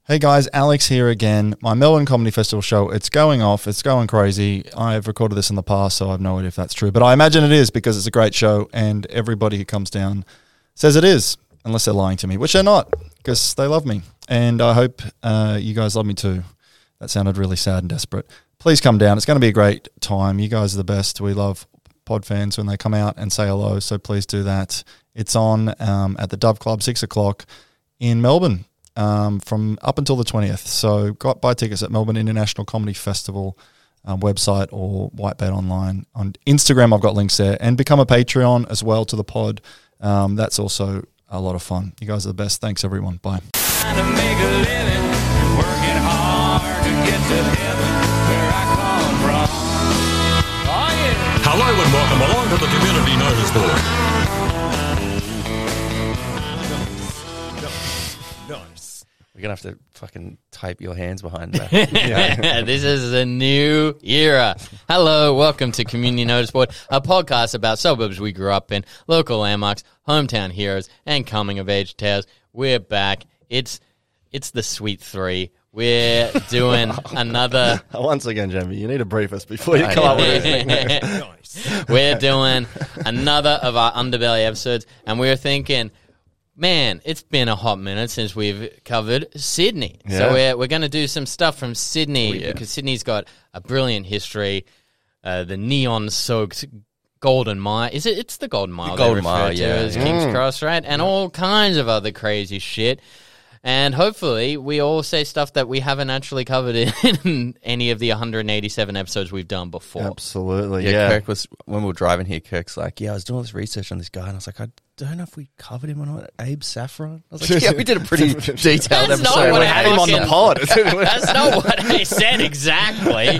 Hey guys, Alex here again. My Melbourne Comedy Festival show, it's going off, it's going crazy. I've recorded this in the past, so I have no idea if that's true. But I imagine it is because it's a great show and everybody who comes down says it is, unless they're lying to me, which they're not, because they love me. And I hope you guys love me too. That sounded really sad and desperate. Please come down. It's going to be a great time. You guys are the best. We love pod fans when they come out and say hello, so please do that. It's on at the Dove Club, 6 o'clock in Melbourne. From up until the 20th. So buy tickets at Melbourne International Comedy Festival website or Whitebait online. On Instagram, I've got links there. And become a Patreon as well to the pod. That's also a lot of fun. You guys are the best. Thanks, everyone. Bye. Trying to make a living, working hard to get to heaven, where I come from. Oh, yeah. Hello and welcome along to the Community Notice Board. We're going to have to fucking tape your hands behind that. This is a new era. Hello, welcome to Community Notice Board, a podcast about suburbs we grew up in, local landmarks, hometown heroes, and coming-of-age tales. We're back. It's the Sweet Three. We're doing another... Once again, Jamie, you need to brief us before you come up with anything. We're doing another of our Underbelly episodes, and we were thinking... Man, it's been a hot minute since we've covered Sydney. Yeah. So we're going to do some stuff from Sydney because Sydney's got a brilliant history. The neon-soaked Golden Mile. It's the Golden Mile. The Golden they refer Mile, to yeah. as King's Cross, right? And all kinds of other crazy shit. And hopefully we all say stuff that we haven't actually covered in any of the 187 episodes we've done before. Absolutely, Yeah, Kirk was, when we were driving here, Kirk's like, I was doing all this research on this guy, and I was like, I don't know if we covered him or not. Abe Saffron? I was like, yeah, we did a pretty detailed That's not episode. what We had him on the pod. That's not what I said exactly.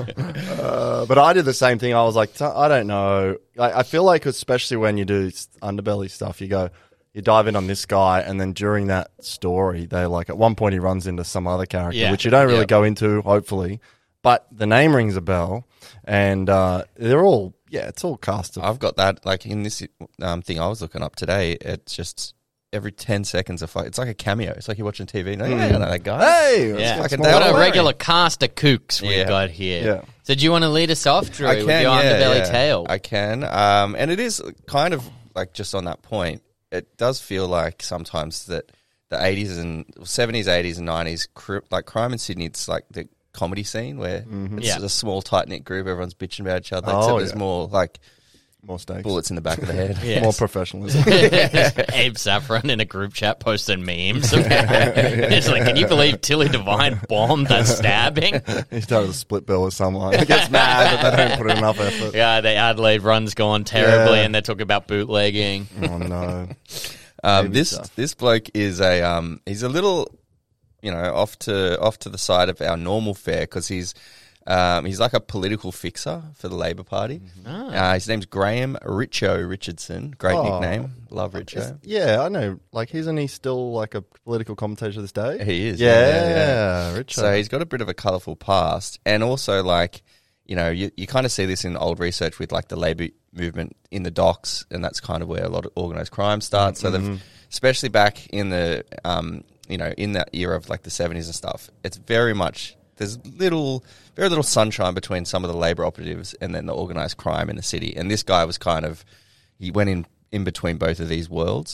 But I did the same thing. I was like, I don't know. I feel like, especially when you do underbelly stuff, you dive in on this guy, and then during that story, they like at one point he runs into some other character, which you don't really go into, hopefully. But the name rings a bell, and they're all it's all cast of. I've got that, like, in this thing I was looking up today, it's just every 10 seconds, it's like a cameo. It's like you're watching TV, and I know that guy. Hey, Yeah, fucking what a Dale regular cast of kooks we've Yeah. got here. Yeah. So do you want to lead us off, Drew, I with can, your underbelly tale? I can. And it is kind of like just on that point, it does feel like sometimes that the 80s and 70s, 80s and 90s, like crime in Sydney, it's like the comedy scene where it's a small, tight-knit group, everyone's bitching about each other, except there's more like more stakes, bullets in the back of the head. Yes. more professionalism. Abe Saffron in a group chat posting memes. It's like, can you believe Tilly Devine bombed that stabbing? He started a split bill with someone. He gets mad that they don't put in enough effort. Yeah, the Adelaide run's gone terribly, Yeah. and they're talking about bootlegging. Oh no. This bloke is he's a little, off to the side of our normal fare because he's like a political fixer for the Labor Party. His name's Graham Richo Richardson. Great nickname. Love Richo. Yeah, I know. Like, isn't he still like a political commentator to this day? He is. Yeah. Richard. So he's got a bit of a colourful past, and also like, you kind of see this in old research with like the Labor movement in the docks, and that's kind of where a lot of organised crime starts. So they've, especially back in the, in that era of like the 70s and stuff, it's very much, there's very little sunshine between some of the Labor operatives and then the organised crime in the city. And this guy was he went in between both of these worlds.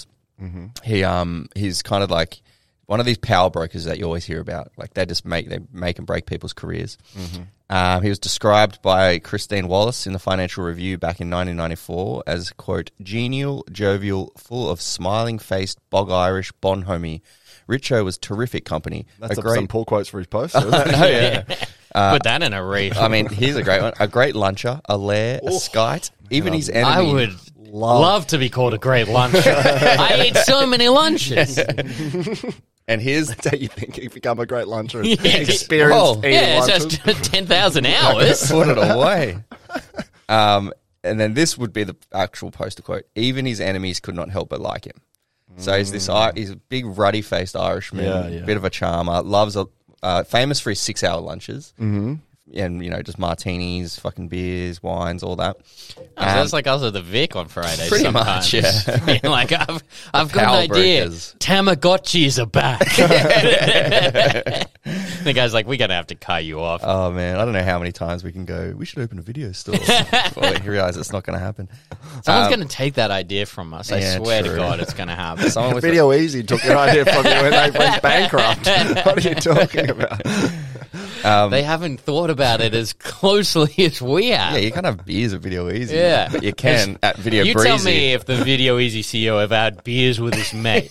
He's kind of like one of these power brokers that you always hear about. Like they make and break people's careers. He was described by Christine Wallace in the Financial Review back in 1994 as, quote, genial, jovial, full of smiling-faced, bog-Irish bonhomie. Richo was terrific company. That's some pull quotes for his post, isn't it? No, yeah. Put that in a reef. I mean, here's a great one. A great luncher, a lair, a skite, even his enemy. I would love to be called a great luncher. I ate so many lunches. And here's That's how you think you become a great luncher. Yeah. Experienced eating Yeah, it's lunches. just 10,000 hours. put it away. And then this would be the actual poster quote. Even his enemies could not help but like him. So he's a big ruddy-faced Irishman, Yeah. bit of a charmer, famous for his 6-hour lunches. and just martinis, fucking beers, wines, all that. So that's like us at the Vic on Fridays. Pretty sometimes. much, yeah. Being like, I've got an Power idea. brokers. Tamagotchis are back. The guy's like, we're going to have to cut you off. Oh man, I don't know how many times we can go. We should open a video store before we realize it's not going to happen. Someone's going to take that idea from us. I yeah, swear to true. God, it's going to happen. Someone with Video Easy took your idea from you when they went bankrupt. What are you talking about? They haven't thought about it as closely as we have. yeah, you can't have beers at Video Easy. Yeah. but you can at Video You Breezy. tell me if the Video Easy CEO ever had beers with his mate.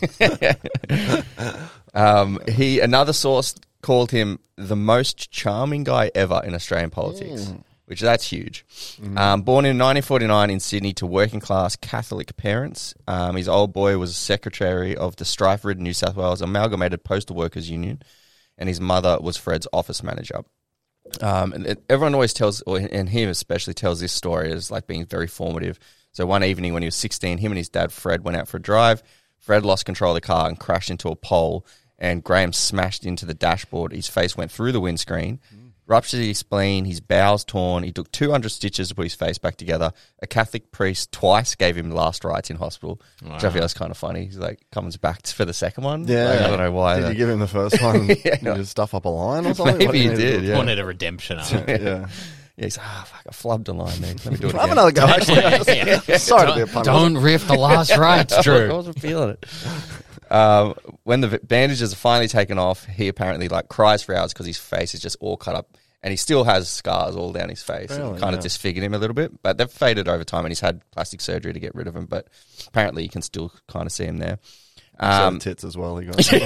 Another source called him the most charming guy ever in Australian politics, which that's huge. Born in 1949 in Sydney to working class Catholic parents, his old boy was secretary of the strife-ridden New South Wales Amalgamated Postal Workers Union, and his mother was Fred's office manager. And everyone always tells, and him especially tells this story as like being very formative. So one evening when he was 16, him and his dad Fred went out for a drive. Fred lost control of the car and crashed into a pole, and Graham smashed into the dashboard. His face went through the windscreen, ruptured his spleen, his bowels torn. He took 200 stitches to put his face back together. A Catholic priest twice gave him last rites in hospital, which I feel is kind of funny. He's like, comes back for the second one. Yeah. Like, I don't know why. Did you give him the first one? Did you stuff up a line or something? Maybe What do he you did, do? yeah. Wanted a redemption arc. Yeah. Yeah, he's like, fuck, I flubbed a line there. Let me do it Have again. another go, actually. Sorry to be a pun. Don't riff the last rights, I Drew. wasn't feeling it. When the bandages are finally taken off, he apparently like cries for hours because his face is just all cut up, and he still has scars all down his face. Really? It kind of Yeah. disfigured him a little bit, but they've faded over time, and he's had plastic surgery to get rid of them. But apparently, you can still kind of see him there. Tits as well. He got just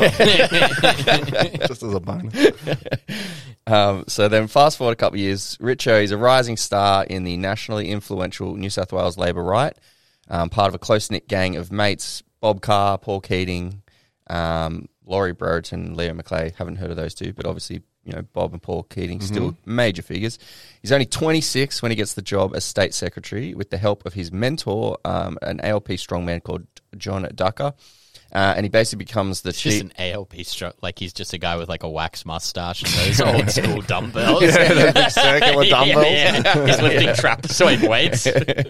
as a bonus. So then, fast forward a couple of years, Richo is a rising star in the nationally influential New South Wales Labor Right, part of a close-knit gang of mates, Bob Carr, Paul Keating, Laurie Brereton, Leo McClay. Haven't heard of those two, but obviously, Bob and Paul Keating still major figures. He's only 26 when he gets the job as state secretary with the help of his mentor, an ALP strongman called John Ducker. And he basically becomes the It's just chief. an ALP stroke. Like he's just a guy with like a wax mustache and those old school dumbbells. The big circular dumbbells. Yeah. He's lifting trapezoid weights.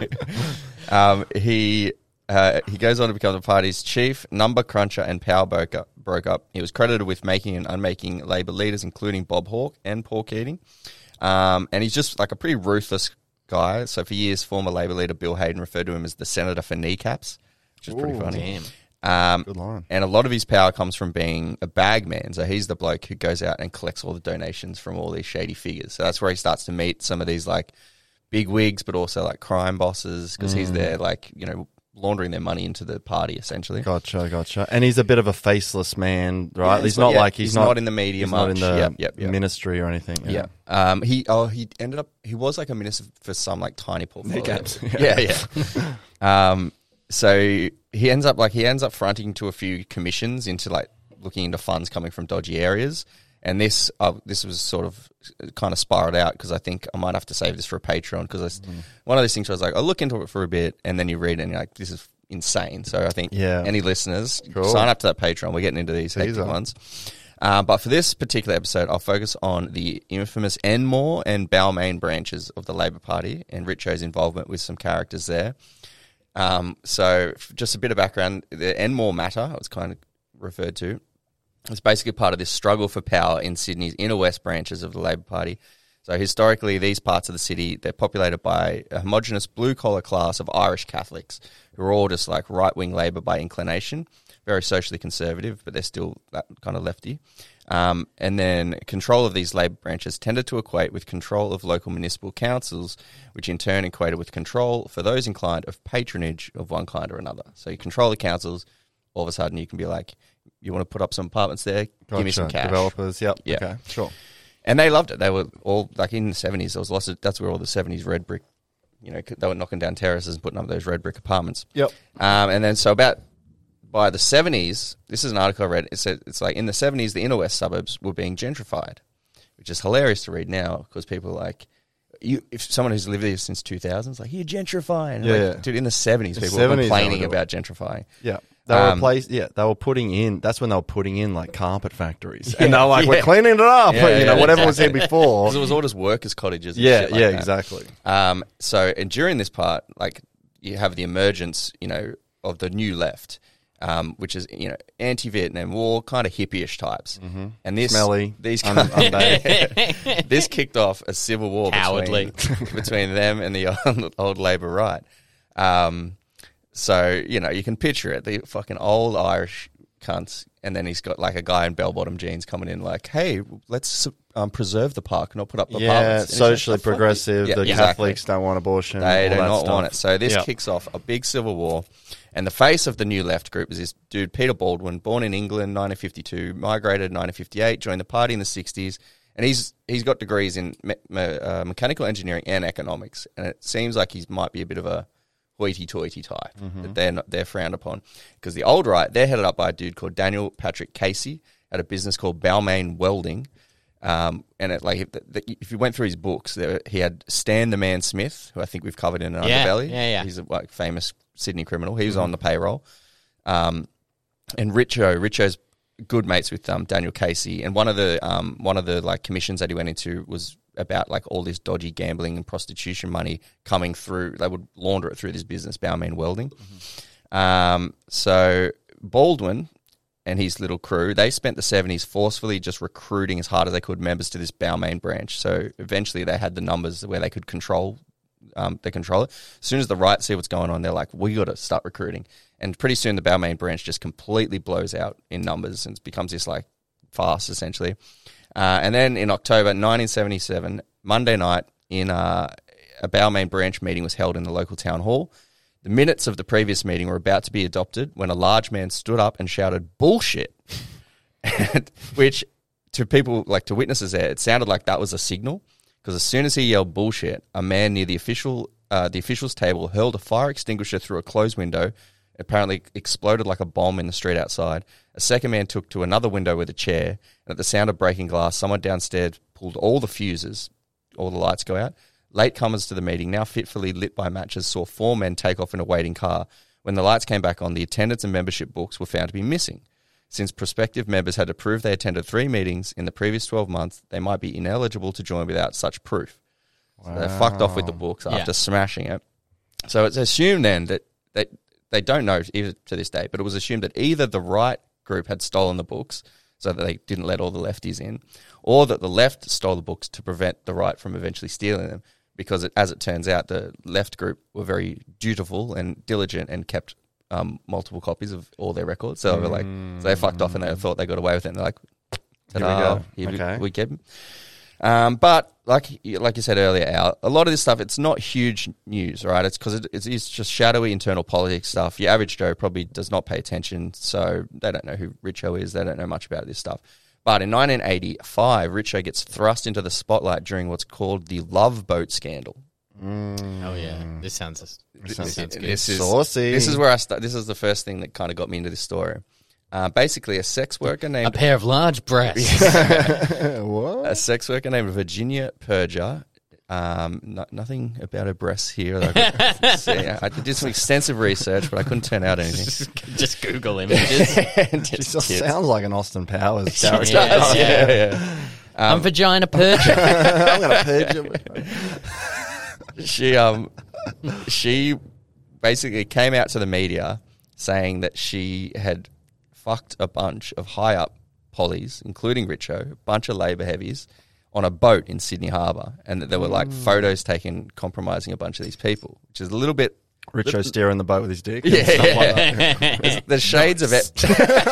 He goes on to become the party's chief number cruncher and power broker. He was credited with making and unmaking Labor leaders, including Bob Hawke and Paul Keating. And he's just like a pretty ruthless guy. So for years, former Labor leader Bill Hayden referred to him as the senator for kneecaps, which is pretty funny. Damn. Good line. And a lot of his power comes from being a bag man. So he's the bloke who goes out and collects all the donations from all these shady figures. So that's where he starts to meet some of these like big wigs, but also like crime bosses, because he's there like, laundering their money into the party essentially. Gotcha. And he's a bit of a faceless man, right? Yeah, he's not like he's not in the media he's much. not in the Yep. ministry or anything. Yeah. He ended up, he was like a minister for some like tiny portfolio. Kneecaps. Yeah. So he ends up fronting to a few commissions into like looking into funds coming from dodgy areas. And this was sort of kind of spiraled out because I think I might have to save this for a Patreon because one of those things where I was like, I'll look into it for a bit and then you read it and you're like, this is insane. So I think any listeners, sign up to that Patreon. We're getting into these hectic ones. But for this particular episode, I'll focus on the infamous Enmore and Balmain branches of the Labor Party and Richo's involvement with some characters there. So just a bit of background, the Enmore matter, it's kind of referred to. It's basically part of this struggle for power in Sydney's inner west branches of the Labor Party. So historically, these parts of the city, they're populated by a homogenous blue-collar class of Irish Catholics who are all just like right-wing Labor by inclination, very socially conservative, but they're still that kind of lefty. And then control of these Labor branches tended to equate with control of local municipal councils, which in turn equated with control for those inclined of patronage of one kind or another. So you control the councils, all of a sudden you can be like, you want to put up some apartments there, give me some cash. Developers, yep. Yeah. Okay, sure. And they loved it. They were all, like in the 70s, there was lots of, that's where all the 70s red brick, they were knocking down terraces and putting up those red brick apartments. Yep. And then so about by the 70s, this is an article I read, it said it's like in the 70s, the inner west suburbs were being gentrified, which is hilarious to read now because people are like, if someone who's lived there since 2000 is like, you're gentrifying. Yeah. Like, dude, in the 70s, people were 70s complaining they were about gentrifying. Yeah. They were putting in. That's when they were putting in like carpet factories, and they were like, "We're cleaning it up." Whatever was here before. Because it was all just workers' cottages. And Yeah, shit like yeah, that. exactly. And during this part, like you have the emergence, of the new left, which is anti-Vietnam War kind of hippie-ish types, and this Smelly, these unbathed. this kicked off a civil war between them and the old Labour right. So you can picture it, the fucking old Irish cunts, and then he's got like a guy in bell-bottom jeans coming in like, hey, let's preserve the park, not put up the parks. And socially he's like, progressive. Yeah, the exactly. Catholics don't want abortion. They all do that not stuff. want it. So this Yeah. kicks off a big civil war. And the face of the new left group is this dude, Peter Baldwin, born in England, 1952, migrated in 1958, joined the party in the 60s. And he's got degrees in mechanical engineering and economics. And it seems like he might be a bit of a hoity-toity type that they're frowned upon. Because the old right, they're headed up by a dude called Daniel Patrick Casey at a business called Balmain Welding. And if you went through his books, he had Stan the Man Smith, who I think we've covered in an Underbelly. Yeah. He's a famous Sydney criminal. He was on the payroll. And Richo's good mates with Daniel Casey. And one of the like commissions that he went into was about like all this dodgy gambling and prostitution money coming through. They would launder it through this business, Balmain Welding. So Baldwin and his little crew, they spent the 70s forcefully just recruiting as hard as they could members to this Balmain branch. So eventually they had the numbers where they could control it. As soon as the right see what's going on, they're like, we got to start recruiting. And pretty soon the Balmain branch just completely blows out in numbers and becomes this like farce essentially. And then in October 1977, Monday night, in a Balmain branch meeting was held in the local town hall. The minutes of the previous meeting were about to be adopted when a large man stood up and shouted, "Bullshit," which to people, like to witnesses there, it sounded like that was a signal, because as soon as he yelled "bullshit," a man near the officials' table hurled a fire extinguisher through a closed window. Apparently exploded like a bomb in the street outside. A second man took to another window with a chair, and at the sound of breaking glass, someone downstairs pulled all the fuses, all the lights go out. Latecomers to the meeting, now fitfully lit by matches, saw 4 men take off in a waiting car. When the lights came back on, the attendance and membership books were found to be missing. Since prospective members had to prove they attended 3 meetings in the previous 12 months, they might be ineligible to join without such proof. So they fucked off with the books after smashing it. So it's assumed then that they don't know even to this day, but it was assumed that either the right group had stolen the books so that they didn't let all the lefties in, or that the left stole the books to prevent the right from eventually stealing them, because as it turns out, the left group were very dutiful and diligent and kept multiple copies of all their records. So they were like, so they fucked off and they thought they got away with it, and they're like, ta-da, Okay. we get them. But like you said earlier, Al, a lot of this stuff, it's not huge news, right? It's because it's just shadowy internal politics stuff. Your average Joe probably does not pay attention, so they don't know who Richo is. They don't know much about this stuff. But in 1985, Richo gets thrust into the spotlight during what's called the Love Boat Scandal. Oh yeah, this sounds good. Saucy. This is where I start. This is the first thing that kind of got me into this story. Basically, a sex worker A named pair of large breasts. What? a sex worker named Virginia Perger. Nothing about her breasts here. That I could see. I did some extensive research, but I couldn't turn out anything. Just Google images. And She just just kids. sounds like an Austin Powers She character. does, Yeah. I'm vagina percher. I'm going to purge you. She basically came out to the media saying that she had fucked a bunch of high up pollies, including Richo, a bunch of Labour heavies, on a boat in Sydney Harbour, and that there were like photos taken compromising a bunch of these people, which is a little bit. Richo steering the boat with his dick. Yeah. There's shades of it.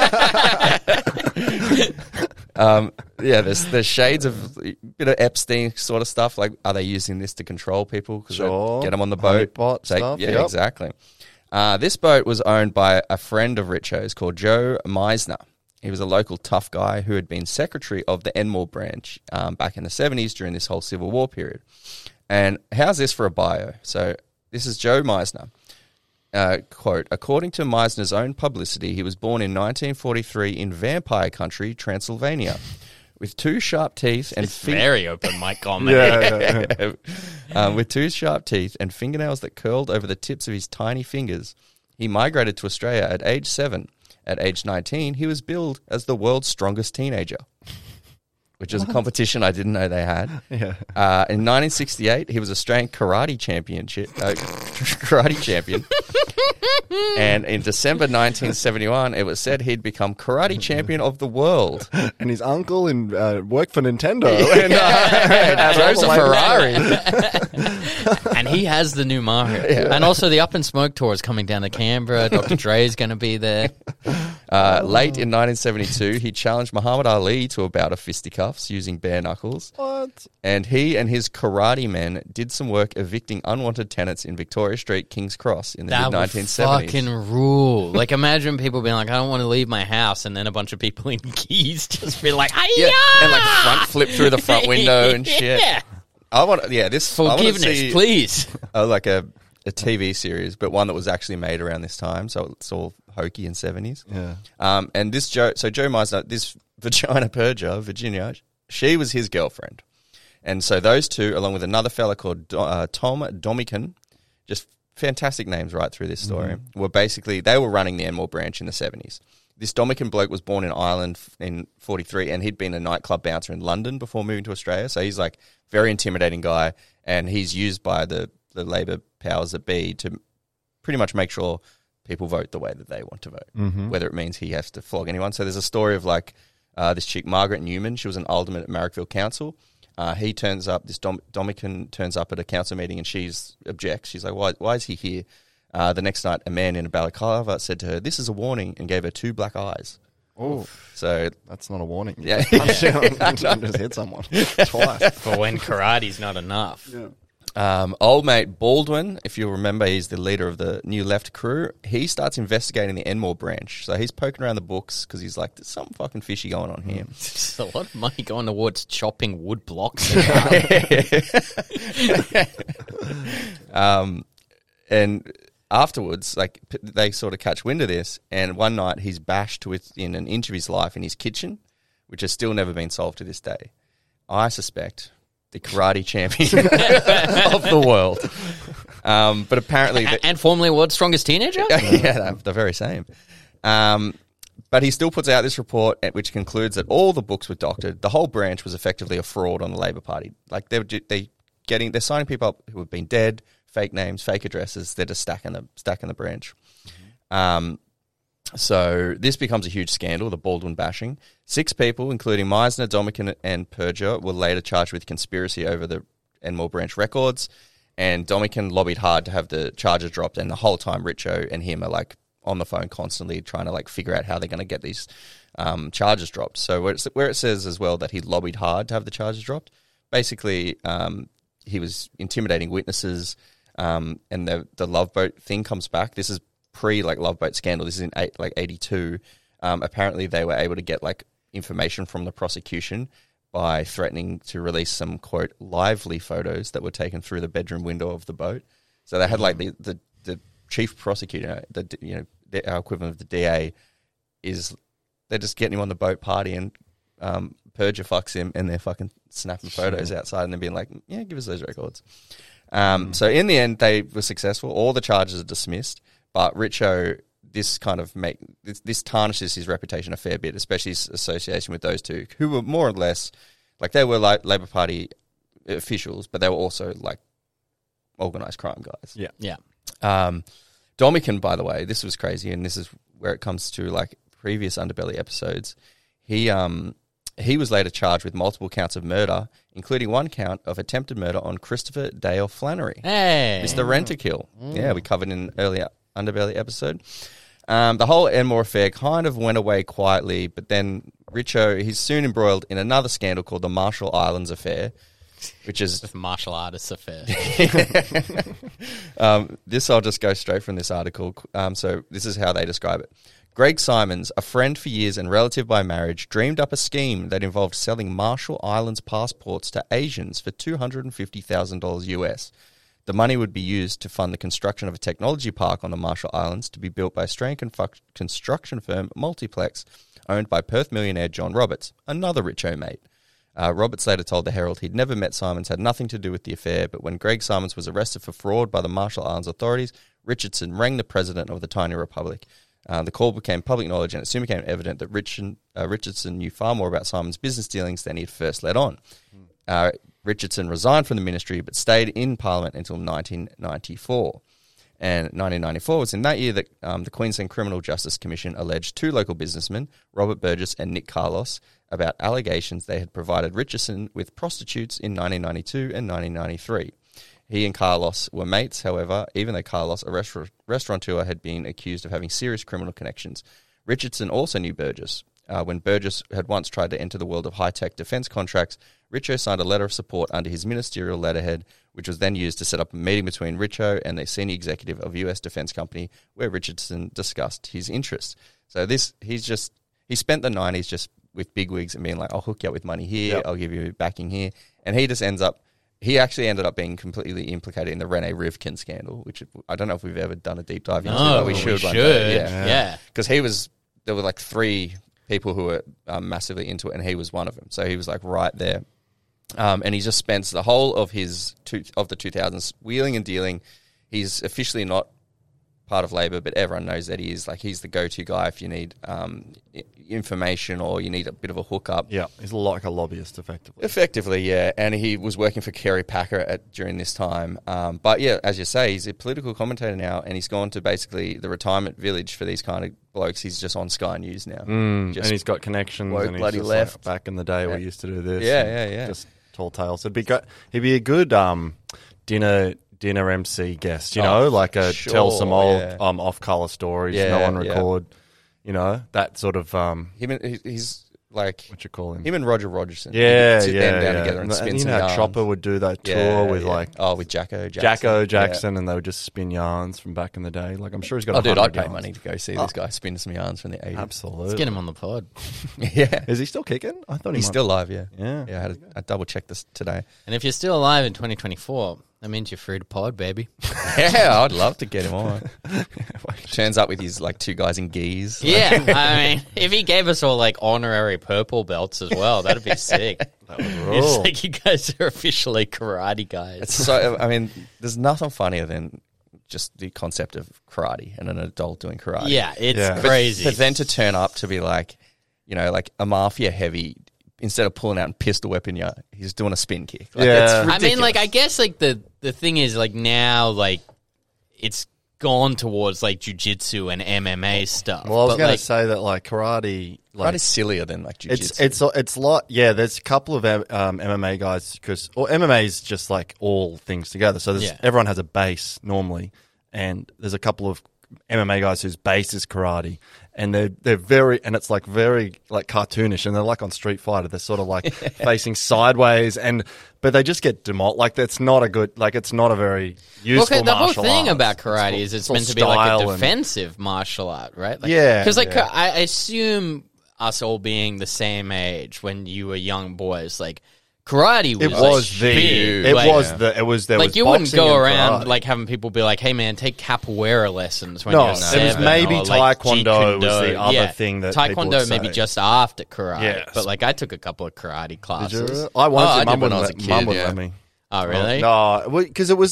There's shades of a bit of Epstein sort of stuff. Like, are they using this to control people? Because Sure. get them on the boat. Honeypot stuff, Yeah, yep. exactly. This boat was owned by a friend of Richo's called Joe Meisner. He was a local tough guy who had been secretary of the Enmore branch back in the 70s during this whole Civil War period. And how's this for a bio? So this is Joe Meisner. Quote, according to Meisner's own publicity, he was born in 1943 in Vampire Country, Transylvania, with 2 sharp teeth and Very open mic comedy. Yeah. with 2 sharp teeth and fingernails that curled over the tips of his tiny fingers. He migrated to Australia at age 7. At age 19, he was billed as the world's strongest teenager, which is a competition I didn't know they had. Yeah. In 1968, he was Australian karate champion. And in December 1971, it was said he'd become karate champion of the world. And his uncle worked for Nintendo. And, Drives a all the Ferrari. And he has the new Mario. And also the Up in Smoke tour is coming down to Canberra. Dr. Dre is going to be there. Late in 1972, he challenged Muhammad Ali to a bout of fisticuffs using bare knuckles. What? And he and his karate men did some work evicting unwanted tenants in Victoria Street, King's Cross in the That would mid-1970s. fucking rule. Like, imagine people being like, I don't want to leave my house, and then a bunch of people in keys just be like, Yeah, and like front flip through the front window and shit. Yeah. I want this Forgiveness, I wanna see, please. like a TV series, but one that was actually made around this time, so it's all hokey and 70s. Yeah. And this Joe Meisner, this Vagina Perja, Virginia, she was his girlfriend. And so those two, along with another fella called Tom Domican, just fantastic names right through this story, were basically, they were running the Enmore branch in the 70s. This Domican bloke was born in Ireland in 43, and he'd been a nightclub bouncer in London before moving to Australia. So he's like very intimidating guy, and he's used by the Labor powers that be to pretty much make sure people vote the way that they want to vote, whether it means he has to flog anyone. So there's a story of like this chick, Margaret Newman. She was an alderman at Marrickville Council. He turns up, this Domican turns up at a council meeting, and she objects. She's like, why is he here? The next night, a man in a balaclava said to her, "This is a warning," and gave her 2 black eyes. Oh, So that's not a warning. Yeah. I just hit someone twice. For when karate's not enough. old mate Baldwin, if you remember, he's the leader of the New Left crew. He starts investigating the Enmore branch. So he's poking around the books because he's like, there's something fucking fishy going on here. There's a lot of money going towards chopping wood blocks. And afterwards, like, they sort of catch wind of this, and one night he's bashed within an inch of his life in his kitchen, which has still never been solved to this day. I suspect the karate champion of the world. But apparently... and formerly world's strongest teenager? Yeah, the very same. But he still puts out this report which concludes that all the books were doctored. The whole branch was effectively a fraud on the Labor Party. Like, they're signing people up who have been dead, fake names, fake addresses. They're just stacking the branch. So this becomes a huge scandal, the Baldwin bashing. 6 people, including Meisner, Domican, and Perger, were later charged with conspiracy over the Enmore branch records. And Domican lobbied hard to have the charges dropped, and the whole time Richo and him are like on the phone constantly trying to like figure out how they're going to get these charges dropped. So where it says as well that he lobbied hard to have the charges dropped, basically he was intimidating witnesses, and the Love Boat thing comes back. This is pre like Love Boat scandal. This is in 82. Apparently they were able to get like information from the prosecution by threatening to release some, quote, lively photos that were taken through the bedroom window of the boat. So they had like the chief prosecutor, our equivalent of the DA, they're just getting him on the boat party, and Perger fucks him, and they're fucking snapping photos outside, and they're being like, yeah, give us those records. So in the end, they were successful. All the charges are dismissed, but Richo, this tarnishes his reputation a fair bit, especially his association with those two, who were more or less, like, they were like Labor Party officials, but they were also like organised crime guys. Yeah. Domican, by the way, this was crazy, and this is where it comes to like previous Underbelly episodes. He was later charged with multiple counts of murder, including one count of attempted murder on Christopher Dale Flannery. Hey. Mr. Rent-A-Kill. Yeah, we covered in an earlier Underbelly episode. The whole Enmore affair kind of went away quietly, but then Richo, he's soon embroiled in another scandal called the Marshall Islands affair, which is... With martial artists affair. This I'll just go straight from this article. So this is how they describe it. Greg Simons, a friend for years and relative by marriage, dreamed up a scheme that involved selling Marshall Islands passports to Asians for $250,000 US. The money would be used to fund the construction of a technology park on the Marshall Islands to be built by Australian construction firm Multiplex, owned by Perth millionaire John Roberts, another Richo mate. Robert Slater told the Herald he'd never met Simons, had nothing to do with the affair, but when Greg Simons was arrested for fraud by the Marshall Islands authorities, Richardson rang the president of the tiny republic. The call became public knowledge, and it soon became evident that Richardson knew far more about Simon's business dealings than he had first let on. Richardson resigned from the ministry, but stayed in Parliament until 1994. And 1994 was in that year that the Queensland Criminal Justice Commission alleged two local businessmen, Robert Burgess and Nick Carlos, about allegations they had provided Richardson with prostitutes in 1992 and 1993. He and Carlos were mates, however, even though Carlos, a restaurateur, had been accused of having serious criminal connections. Richardson also knew Burgess. When Burgess had once tried to enter the world of high-tech defence contracts, Richo signed a letter of support under his ministerial letterhead, which was then used to set up a meeting between Richo and the senior executive of US defence company, where Richardson discussed his interests. So he spent the 90s just with bigwigs and being like, I'll hook you up with money here, I'll give you backing here. And he actually ended up being completely implicated in the Rene Rivkin scandal, which I don't know if we've ever done a deep dive into, but we should. One day. Yeah. Because there were like three people who were massively into it, and he was one of them. So he was like right there. And he just spends the whole of the 2000s wheeling and dealing. He's officially not part of Labor, but everyone knows that he is. Like, he's the go-to guy if you need information or you need a bit of a hookup. Yeah, he's like a lobbyist, effectively. Effectively, yeah. And he was working for Kerry Packer during this time. But yeah, as you say, he's a political commentator now, and he's gone to basically the retirement village for these kind of blokes. He's just on Sky News now. And he's got connections. Woke and he's bloody just left. Like, back in the day, we used to do this. Yeah. Just tall tales. He'd be a good dinner MC guest, tell some old off-color stories, no on record, that sort of... he's like... What you call him? Him and Roger Rogerson. Yeah, sit them down together and spin some yarns. Chopper would do that tour with with Jacko Jackson. Jacko Jackson, and they would just spin yarns from back in the day. Like, I'm sure he's got I'd pay money to go see this guy spin some yarns from the 80s. Absolutely. Let's get him on the pod. Yeah. Is he still kicking? I thought he's still alive, yeah. Yeah. I double-checked this today. And if you're still alive in 2024, that means you're free to pod, baby. Yeah, I'd love to get him on. Turns up with his, two guys in geese. Yeah, I mean, if he gave us all, honorary purple belts as well, that'd be sick. That would It's rule. like you guys are officially karate guys. It's so, there's nothing funnier than just the concept of karate and an adult doing karate. Yeah, it's Yeah. crazy. But then to turn up to be like a mafia heavy, instead of pulling out a pistol weapon, he's doing a spin kick. Yeah. It's I mean, ridiculous. I guess, the thing is, now, it's gone towards, jiu-jitsu and MMA stuff. Well, I was But, going to say that, karate... Karate's sillier than, jiu-jitsu. It's there's a couple of MMA guys, MMA is just, all things together. So everyone has a base, normally, and there's a couple of MMA guys whose base is karate, and they're very, and it's very cartoonish, and they're on Street Fighter. They're sort of facing sideways, but they just get demolished. It's not a good, it's not a very useful the whole martial thing art. about karate is it's all meant to be style a and- defensive martial art, right? Yeah, Because, yeah. I assume us all being the same age when you were young boys, karate was It was big. there was you wouldn't boxing go and around karate. having people be like, "Hey man, take capoeira lessons when No, you're it was 7." maybe or, Taekwondo was Jeet the Kune other Do. thing that people Taekwondo would maybe say. just after karate. Yes. But I took a couple of karate Did classes. you? I wanted I to. did Mum when wouldn't I was let- a kid, Mum wouldn't yeah. let me. Oh really? No, because it was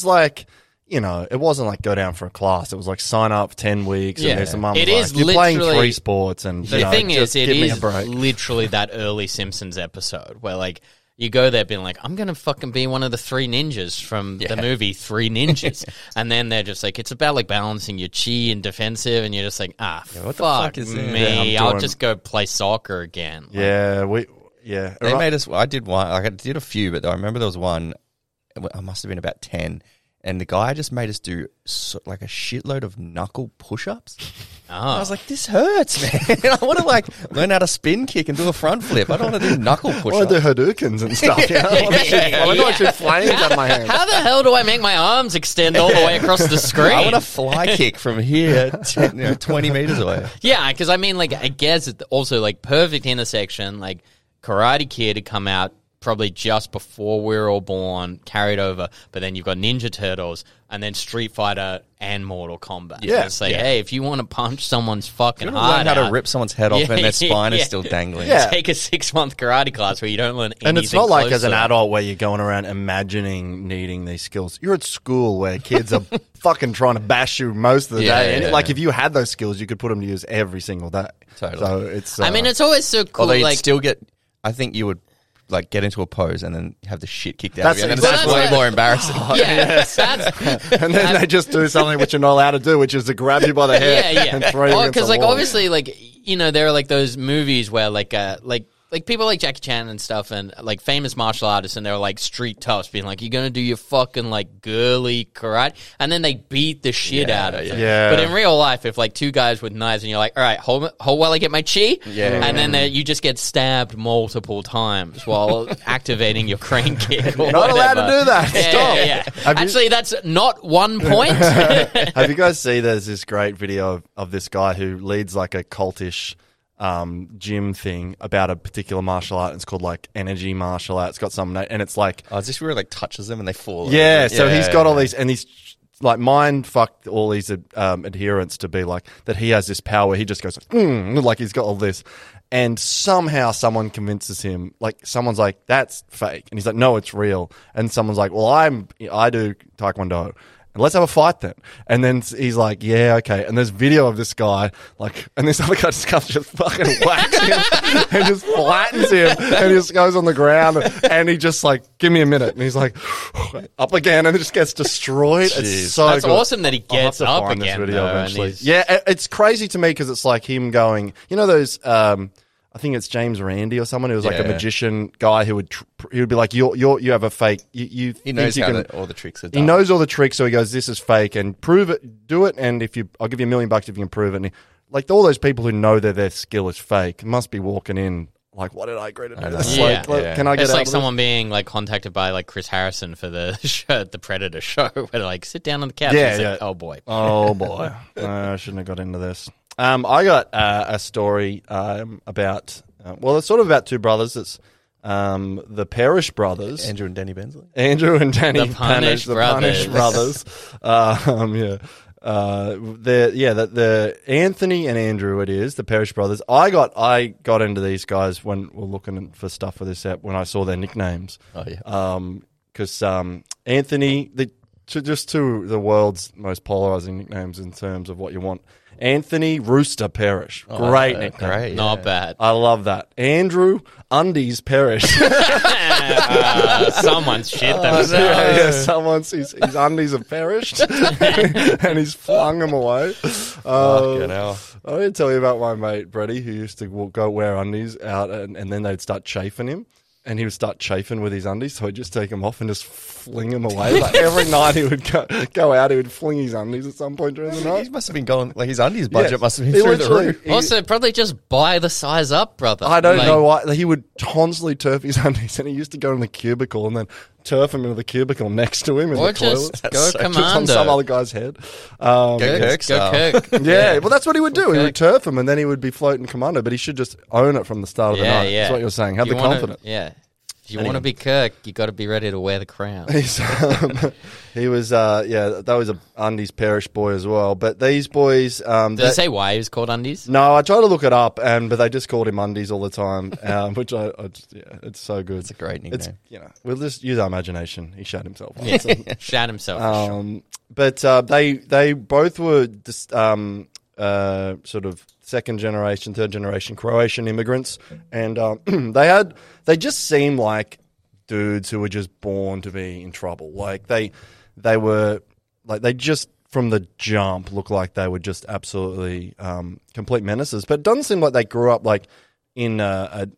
it wasn't go down for a class. It was sign up 10 weeks. Yeah. And there's a mum It was is you're playing literally- 3 sports, and The thing just is, it give me a is break. literally that early Simpsons episode where you go there being like, I'm going to fucking be one of the 3 ninjas from the movie 3 Ninjas. And then they're just it's about balancing your chi and defensive. And you're just like, what the fuck fuck is this? me. Yeah, I'm I'll doing- just go play soccer again. Yeah, They made us. I did one. I did a few, but I remember there was one. I must have been about 10, and the guy just made us do a shitload of knuckle push-ups. I was like, "This hurts, man! I want to learn how to spin kick and do a front flip. I don't want to do knuckle I push-ups." do Hadoukens and stuff. I want to shoot flames out of my hand. How the hell do I make my arms extend all the way across the screen? I want to fly kick from here, 20 meters away. Yeah, because I guess it's also perfect intersection. Karate Kid had come out probably just before we were all born, carried over. But then you've got Ninja Turtles and then Street Fighter and Mortal Kombat. Yeah. It's like, hey, if you want to punch someone's fucking Learn heart how to out, rip someone's head off and their spine yeah. is still dangling. Yeah. take a 6-month karate class where you don't learn anything. And it's not like close as an to that. adult where you're going around imagining needing these skills. You're at school where kids are fucking trying to bash you most of the Yeah, day. And yeah. like if you had those skills, you could put them to use every single day. Totally. So it's. I mean, it's always so cool. Although you'd like, still get, I think you would like get into a pose and then have the shit kicked out That's of you. And exactly- it's Well, way more embarrassing. yeah, that's and then they just do something which you're not allowed to do, which is to grab you by the head yeah, yeah. and throw you against Because the like wall. obviously, like there are like those movies where like people like Jackie Chan and stuff, and like famous martial artists, and they're like street toughs, being like, "You're gonna do your fucking like girly karate," and then they beat the shit out of you. Yeah. But in real life, if like two guys with knives, and you're like, "All right, hold while I get my chi," and then you just get stabbed multiple times while activating your crane kick. Or Not allowed to whatever. do that. Yeah, Stop. yeah, yeah. Have you- Actually, that's not 1 point. Have you guys seen there's this great video of this guy who leads like a cultish gym thing about a particular martial art. It's called like energy martial art. It's got some, and it's like, Oh, is this where it like touches them and they fall? yeah. over? So he's got all these, and he's like mind fucked all these adherents to be like that. He has this power. He just goes like he's got all this, and somehow someone convinces him. Like someone's like, "That's fake," and he's like, "No, it's real." And someone's like, "Well, I do Taekwondo." Let's have a fight then. And then he's like, yeah, okay. And there's video of this guy, like, and this other guy just comes, just fucking whacks him and just flattens him and he just goes on the ground and he just like, give me a minute. And he's like, up again and it just gets destroyed. It's so That's good. awesome that he I'll have gets to up find this again, video though, and eventually. he's- Yeah, it's crazy to me because it's like him going, you know those, I think it's James Randi or someone who was like a Yeah. magician guy who would he would be like, you have a fake, you He knows think you how can, all the tricks are he done. knows all the tricks, so he goes, "This is fake," and prove it, do it, and I'll give you $1 million if you can prove it. And like all those people who know that their skill is fake must be walking in like, "What did I agree to do? This? Yeah. Like, Yeah. can I get It's out like of someone being like contacted by like Chris Harrison for the show, the Predator show, where they're like, sit down on the couch. Yeah, He's like, yeah. oh boy. This? Oh boy, I shouldn't have got into this. I got a story about well, it's sort of about two brothers. It's the Parrish brothers. Andrew and Danny Bensley. Andrew and Danny The Punish the brothers. Punish brothers. The Anthony and Andrew, it is the Parrish brothers. I got into these guys when we're looking for stuff for this app when I saw their nicknames. Oh yeah. Because Anthony, just two of the world's most polarizing nicknames in terms of what you want. Anthony Rooster Parrish, great nickname. Great. Not bad. I love that. Andrew Undies Parrish. Someone's shit themselves. Yeah, someone's his undies have perished, and he's flung them away. Fucking hell. I didn't tell you about my mate Brady, who used to go wear undies out, and then they'd start chafing him, and he would start chafing with his undies, so he'd just take them off and just fling them away. Like every night he would go out, he would fling his undies at some point during the He night. must have been going like his undies budget Yes. must have been He through the literally- roof. he- Also, probably just buy the size up, brother. I don't Like, know why. He would constantly turf his undies, and he used to go in the cubicle and then turf him into the cubicle next to him in Or the toilet. just go Just on commando. some other guy's head. Go Kirk Go style. Kirk. Yeah, well, that's what he would do. He Okay. would turf him, and then he would be floating commando. But he should just own it from the start of the Yeah, night. yeah. That's what you're saying. Have If the you wanna- confidence. Yeah. If you want to be Kirk, you got to be ready to wear the crown. He was, that was a undies Parrish boy as well. But these boys, Does it say why he was called undies? no, I tried to look it up, but they just called him undies all the time, which I just, it's so good. It's a great nickname. We'll just use our imagination. He shot himself. Yeah. Shat himself. for sure. But they both were just, sort of second generation, third generation Croatian immigrants, and they just seemed like dudes who were just born to be in trouble. Like they were like they just from the jump looked like they were just absolutely complete menaces. But it doesn't seem like they grew up like in a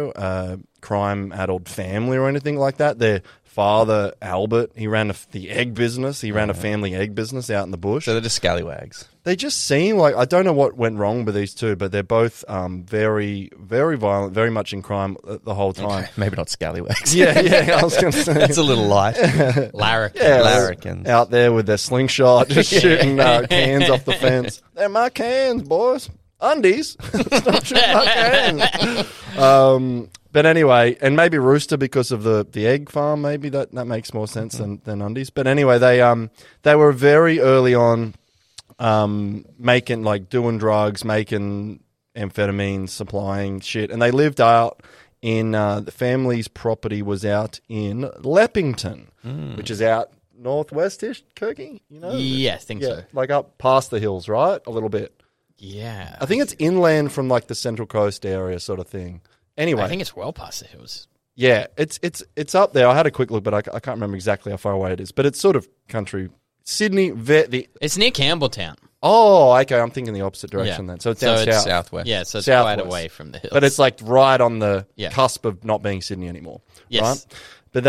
crime addled family or anything like that. Their father Albert, he ran the egg business. He ran a family egg business out in the bush. So they're just scallywags. They just seem like, I don't know what went wrong with these two, but they're both very, very violent, very much in crime the whole time. Maybe not scallywags. Yeah, I was going to say. That's a little light. Larrick. Yeah, Larrikins. out there with their slingshot, just shooting cans off the fence. They're my cans, boys. Undies. Stop shooting my cans. But anyway, and maybe Rooster because of the egg farm. Maybe that makes more sense than Undies. But anyway, they were very early on making doing drugs, making amphetamines, supplying shit, and they lived out in the family's property was out in Leppington, which is out northwestish, Kirky. You know? Yeah, I think so. Like up past the hills, right? A little bit. Yeah. I think it's inland from like the Central Coast area, sort of thing. Anyway, I think it's well past the hills. yeah, it's up there. I had a quick look, but I can't remember exactly how far away it is. But it's sort of country. Sydney, It's near Campbelltown. oh, okay. I'm thinking the opposite direction Yeah. then. So it's So down it's south. Southwest. Yeah, so it's Southwest. quite away from the hills. But it's like right on the Yeah. cusp of not being Sydney anymore. Yes. Right? But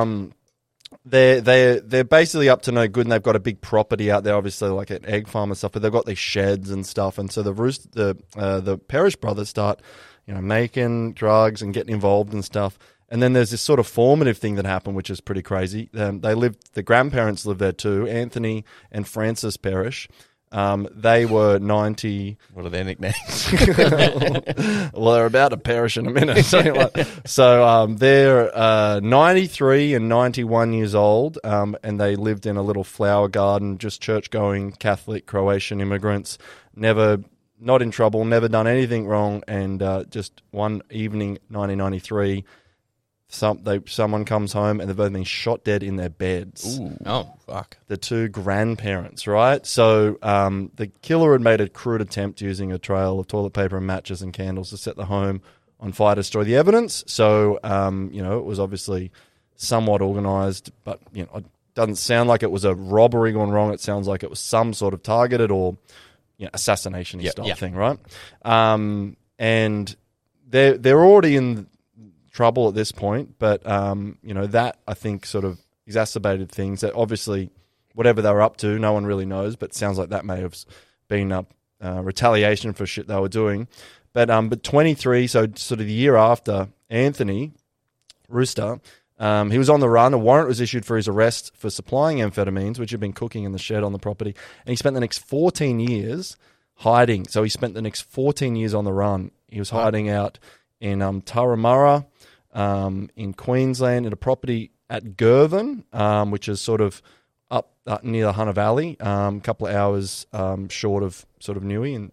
they're basically up to no good, and they've got a big property out there, obviously like an egg farm and stuff. But they've got these sheds and stuff, and so the Parrish brothers start, making drugs and getting involved and stuff. And then there's this sort of formative thing that happened, which is pretty crazy. The grandparents lived there too, Anthony and Frances Parrish. They were 90. What are their nicknames? Well, they're about to perish in a minute. So they're 93 and 91 years old, and they lived in a little flower garden, just church-going Catholic Croatian immigrants, not in trouble, never done anything wrong, and just one evening, 1993, someone comes home and they've both been shot dead in their beds. Ooh. Oh, fuck. The two grandparents, right? So the killer had made a crude attempt using a trail of toilet paper and matches and candles to set the home on fire to destroy the evidence. So, it was obviously somewhat organised, but, it doesn't sound like it was a robbery gone wrong. It sounds like it was some sort of targeted or assassination style thing, right? And they're already in trouble at this point, but that I think sort of exacerbated things. That obviously whatever they were up to, no one really knows, but sounds like that may have been retaliation for shit they were doing. But 23, so sort of the year after Anthony Rooster, he was on the run. A warrant was issued for his arrest for supplying amphetamines, which had been cooking in the shed on the property, and he spent the next 14 years hiding. So he spent the next 14 years on the run. He was hiding out in Turramurra, in Queensland, in a property at Girvan, which is sort of up near the Hunter Valley, a couple of hours short of sort of Newey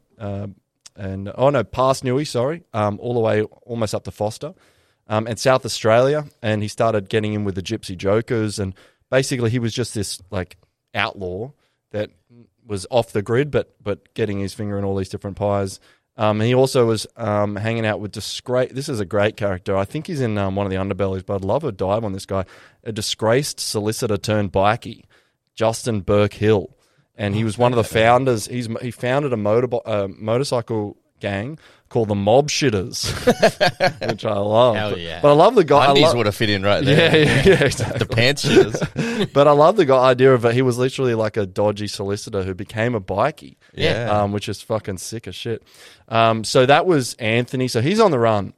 past Newey, sorry, all the way almost up to Foster, and South Australia. And he started getting in with the Gypsy Jokers, and basically he was just this like outlaw that was off the grid, but getting his finger in all these different pies. He also was hanging out with this is a great character. I think he's in one of the underbellies, but I'd love a dive on this guy. A disgraced solicitor turned bikie, Justin Burke Hill. And he was one of the founders. He founded a motorcycle gang called the Mob Shitters, which I love. Hell yeah. But I love the guy. Undies would have fit in right there. Yeah, exactly. The pants shitters. But I love the idea of it. He was literally like a dodgy solicitor who became a bikie. Yeah. Which is fucking sick as shit. So that was Anthony. So he's on the run.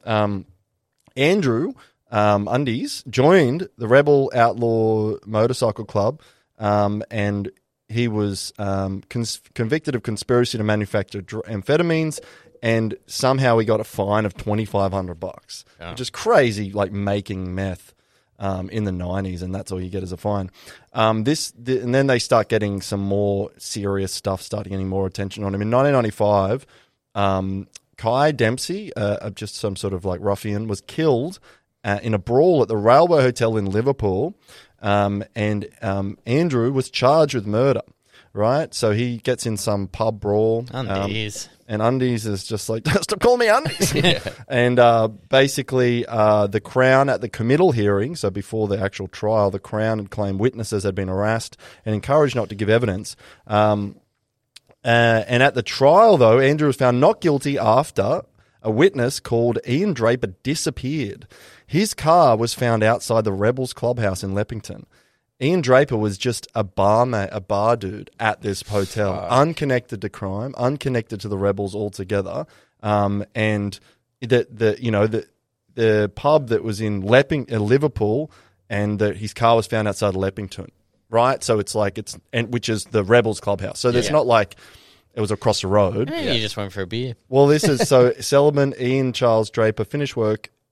Andrew Undies joined the Rebel Outlaw Motorcycle Club, and he was convicted of conspiracy to manufacture amphetamines, and somehow he got a fine of $2,500, which is crazy, like making meth in the 90s, and that's all you get as a fine. And then they start getting some more serious stuff, starting getting more attention on him. In 1995, Kai Dempsey, just some sort of like ruffian, was killed in a brawl at the Railway Hotel in Liverpool, and Andrew was charged with murder. Right, so he gets in some pub brawl. Undies. And Undies is just like, stop calling me Undies. And basically, the Crown at the committal hearing, so before the actual trial, the Crown had claimed witnesses had been harassed and encouraged not to give evidence. And at the trial, though, Andrew was found not guilty after a witness called Ian Draper disappeared. His car was found outside the Rebels clubhouse in Leppington. Ian Draper was just a bar dude at this hotel, unconnected to crime, unconnected to the Rebels altogether. And the pub that was in Liverpool, and his car was found outside Leppington, right? So it's like which is the Rebels clubhouse. So it's not like it was across the road. You just went for a beer. Well, this is so Selman, Ian Charles Draper finished work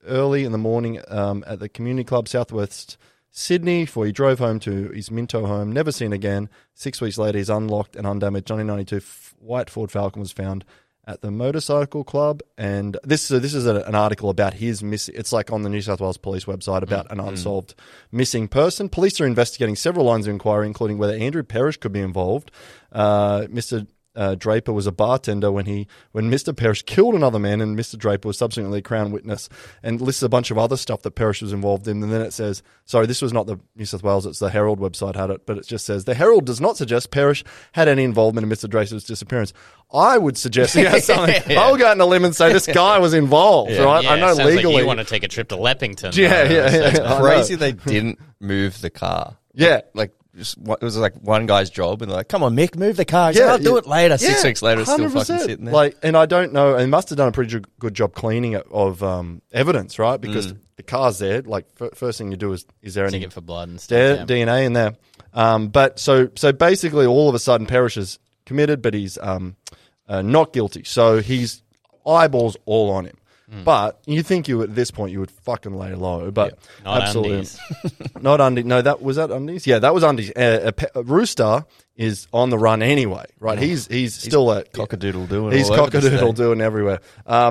early in the morning at the community club southwest Sydney before he drove home to his Minto home, never seen again. 6 weeks later, his unlocked and undamaged 1992 white Ford Falcon was found at the motorcycle club. And this is an article about his missing. It's like on the New South Wales Police website about an unsolved missing person. Police are investigating several lines of inquiry, including whether Andrew Parrish could be involved. Mr. Draper was a bartender when Mr. Parrish killed another man, and Mr. Draper was subsequently a Crown witness, and lists a bunch of other stuff that Parrish was involved in. And then it says, sorry, this was not the New South Wales, it's the Herald website had it, but it just says, the Herald does not suggest Parrish had any involvement in Mr. Draper's disappearance. I would suggest he has something. I'll go out on a limb and say this guy was involved, right? I know sounds legally. Like you want to take a trip to Leppington. Yeah. It's I know. crazy they didn't move the car. Yeah. Like, it was like one guy's job, and they're like, "Come on, Mick, move the car." He's like, I'll do it later. 6 weeks later, it's still 100%. fucking sitting there. Like, and I don't know. They must have done a pretty good job cleaning it of evidence, right? Because the car's there. Like, first thing you do is there Take any it for blood and stuff. Yeah. DNA in there? But so basically, all of a sudden, Parrish is committed, but he's not guilty. So he's eyeballs all on him. But you think at this point you would fucking lay low, but Not absolutely undies. not undies. No, was that undies? Yeah, that was undies. Rooster is on the run anyway, right? He's still a Cockadoodle doing. He's all over the cockadoodle state. doing everywhere.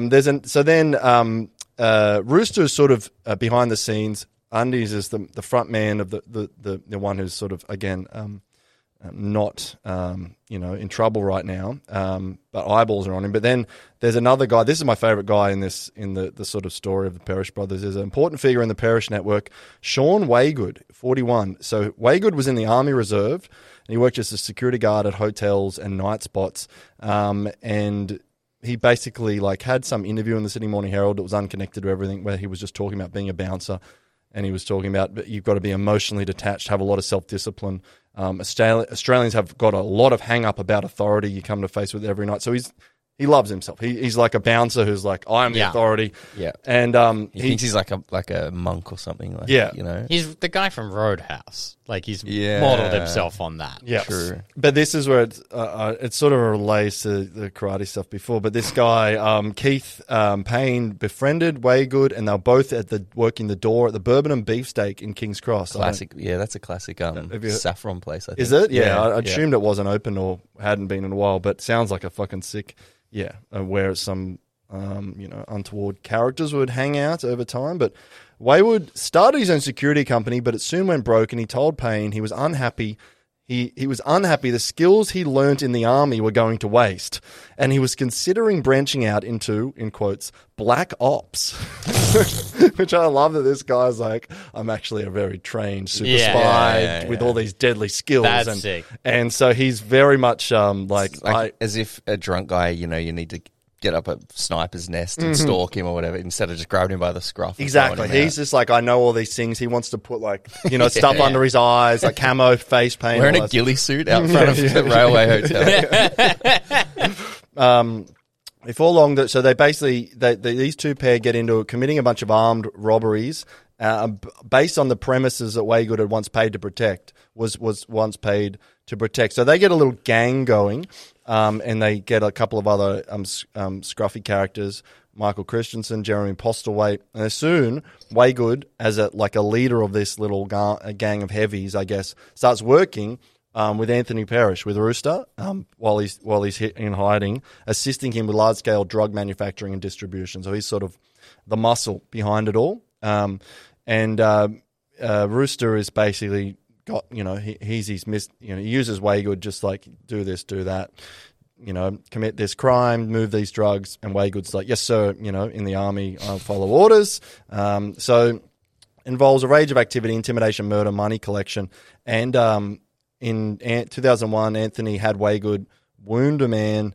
Rooster is sort of behind the scenes. Undies is the front man of the one who's sort of again not in trouble right now, but eyeballs are on him. But then there's another guy. This is my favorite guy in the sort of story of the Parrish brothers. There's an important figure in the Parrish network, Sean Waygood, 41. So Waygood was in the Army Reserve, and he worked as a security guard at hotels and night spots, and he basically had some interview in the Sydney Morning Herald that was unconnected to everything, where he was just talking about being a bouncer. And he was talking about, but you've got to be emotionally detached, have a lot of self-discipline. Australians have got a lot of hang-up about authority you come to face with every night. So he loves himself. He's like a bouncer who's like, I'm the authority. Yeah. And He thinks he's like a monk or something. Like, Yeah. you know. He's the guy from Roadhouse. Like, he's Yeah. modeled himself on that. yeah, True. But this is where it sort of relates to the karate stuff before. But this guy, Keith Payne, befriended Waygood, and they were both working the door at the Bourbon and Beefsteak in King's Cross. Classic. Yeah, that's a classic you- saffron place, I think. Is it? Yeah, I yeah. assumed it wasn't open or hadn't been in a while, but sounds like a fucking sick, where some, untoward characters would hang out over time. But Waywood started his own security company, but it soon went broke, and he told Payne he was unhappy. He was unhappy. The skills he learnt in the army were going to waste, and he was considering branching out into, in quotes, black ops, which I love that this guy's like, I'm actually a very trained super spy with all these deadly skills. That's sick. And so he's very much As if a drunk guy, you need to get up a sniper's nest and stalk him or whatever, instead of just grabbing him by the scruff. and Exactly. throwing him He's out. just like, I know all these things. He wants to put stuff under his eyes, like camo face paint. wearing all a that ghillie suit out front of the railway hotel. Before long, so they basically these two pair get into committing a bunch of armed robberies based on the premises that Waygood had once paid to protect. Was once paid to protect. So they get a little gang going, and they get a couple of other scruffy characters, Michael Christensen, Jeremy Postlethwaite, and soon Waygood, as a leader of this little gang of heavies, I guess, starts working with Anthony Parrish, with Rooster, while he's in hiding, assisting him with large-scale drug manufacturing and distribution. So he's sort of the muscle behind it all. Rooster is basically got, he uses Waygood just like, do this, do that, commit this crime, move these drugs, and Waygood's like, yes, sir, in the army, I'll follow orders. So involves a range of activity, intimidation, murder, money collection, and in 2001, Anthony had Waygood wound a man.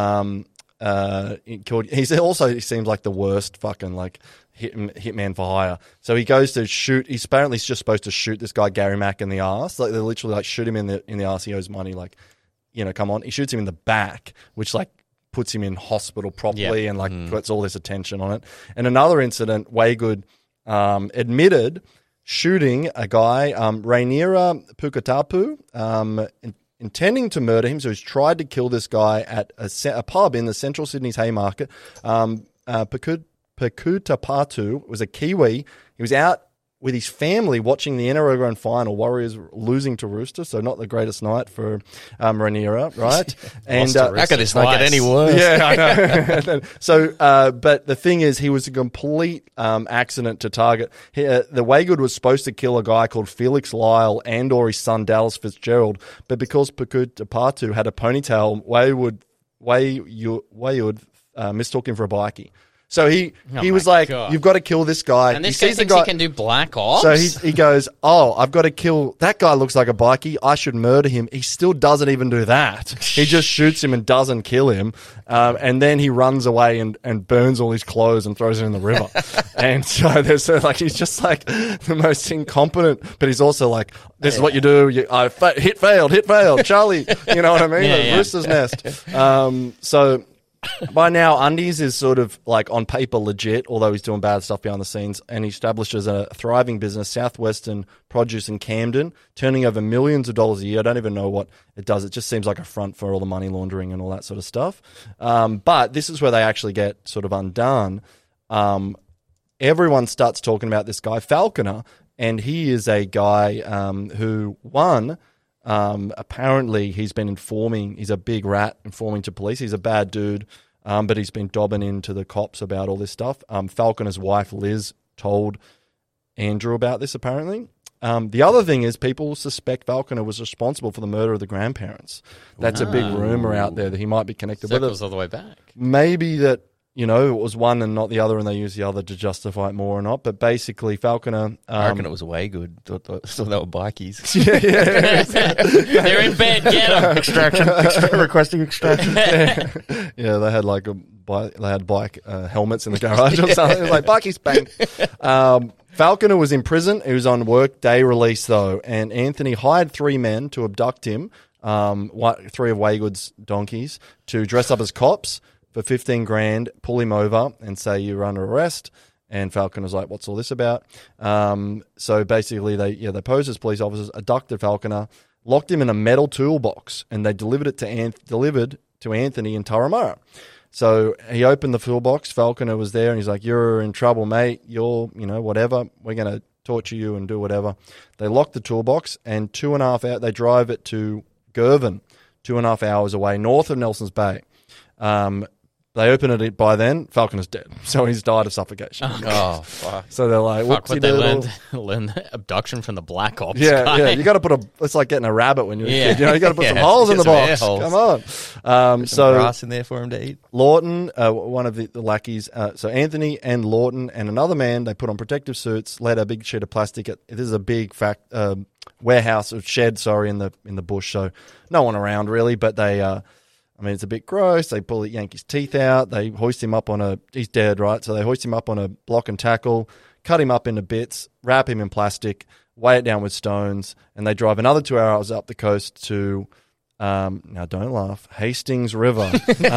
He seems like the worst fucking hitman for hire. So he goes to shoot. He's apparently just supposed to shoot this guy Gary Mack in the arse. Like, they literally shoot him in the arse. He owes money. Come on. He shoots him in the back, which puts him in hospital properly and puts all this attention on it. And another incident, Waygood admitted shooting a guy, Rainiera Pukatapu, intending to murder him. So he's tried to kill this guy at a pub in the central Sydney's Haymarket. Pekutapatu was a Kiwi. He was out with his family watching the NRL Grand Final, Warriors losing to Roosters, so not the greatest night for Rhaenyra, right? And to How could this not get Twice. any worse? yeah, I know. So, but the thing is, he was a complete accident to target. The Wagood was supposed to kill a guy called Felix Lyle and or his son Dallas Fitzgerald, but because Pekutapatu had a ponytail, Wayood mistook him for a bikie. So he was my like, God. "You've got to kill this guy." And this He guy sees the thinks he can do black ops? So he goes, "Oh, I've got to kill that guy. Looks like a bikie. I should murder him." He still doesn't even do that. He just shoots him and doesn't kill him. And then he runs away and burns all his clothes and throws it in the river. And so there's he's just like the most incompetent. But he's also like, "This is what you do. Hit failed, Charlie." You know what I mean? Yeah, Like yeah. Rooster's Nest. So. By now, Undies is sort of like on paper legit, although he's doing bad stuff behind the scenes. And he establishes a thriving business, Southwestern Produce in Camden, turning over millions of dollars a year. I don't even know what it does. It just seems like a front for all the money laundering and all that sort of stuff. But this is where they actually get sort of undone. Everyone starts talking about this guy, Falconer, and he is a guy who won. Apparently he's been he's a big rat informing to police. He's a bad dude, but he's been dobbing into the cops about all this stuff. Falconer's wife, Liz, told Andrew about this, apparently. The other thing is people suspect Falconer was responsible for the murder of the grandparents. That's a big rumor out there that he might be connected with it. Circles all the way back. Maybe that, it was one and not the other, and they used the other to justify it more or not. But basically, Falconer... I reckon it was way good. Thought they were bikies. They're in bed, get them. requesting extraction. Yeah, they had bike helmets in the garage or something. It was like bikies, bang. Falconer was in prison. He was on work day release though, and Anthony hired 3 men to abduct him. 3 of Wagood's donkeys to dress up as cops for $15,000, pull him over and say you're under arrest. And Falconer was like, "What's all this about?" So basically, they posed as police officers, abducted Falconer, locked him in a metal toolbox, and they delivered it to Anthony in Turramurra. So he opened the toolbox. Falconer was there, and he's like, "You're in trouble, mate. You're, whatever. We're going to torture you and do whatever." They lock the toolbox, and 2.5 hours. They drive it to Girvan, 2.5 hours away, north of Nelson's Bay. They open it by then. Falconer's dead, so he's died of suffocation. Oh, fuck. So they're like, Fuck, what they "Whoopsie-doodle." learned abduction from the Black Ops Yeah, guy. yeah. You got to put it's like getting a rabbit when you're Yeah. a kid. You got to put some Yeah, holes in the get some air box. holes. Come on. Some grass in there for him to eat. Lawton, one of the lackeys, so Anthony and Lawton and another man, they put on protective suits, led a big sheet of plastic. This is a big warehouse or shed, in the bush, so no one around really, but they. It's a bit gross. They yank his teeth out. They hoist him up he's dead, right? So they hoist him up on a block and tackle, cut him up into bits, wrap him in plastic, weigh it down with stones, and they drive another 2 hours up the coast to, now don't laugh, Hastings River.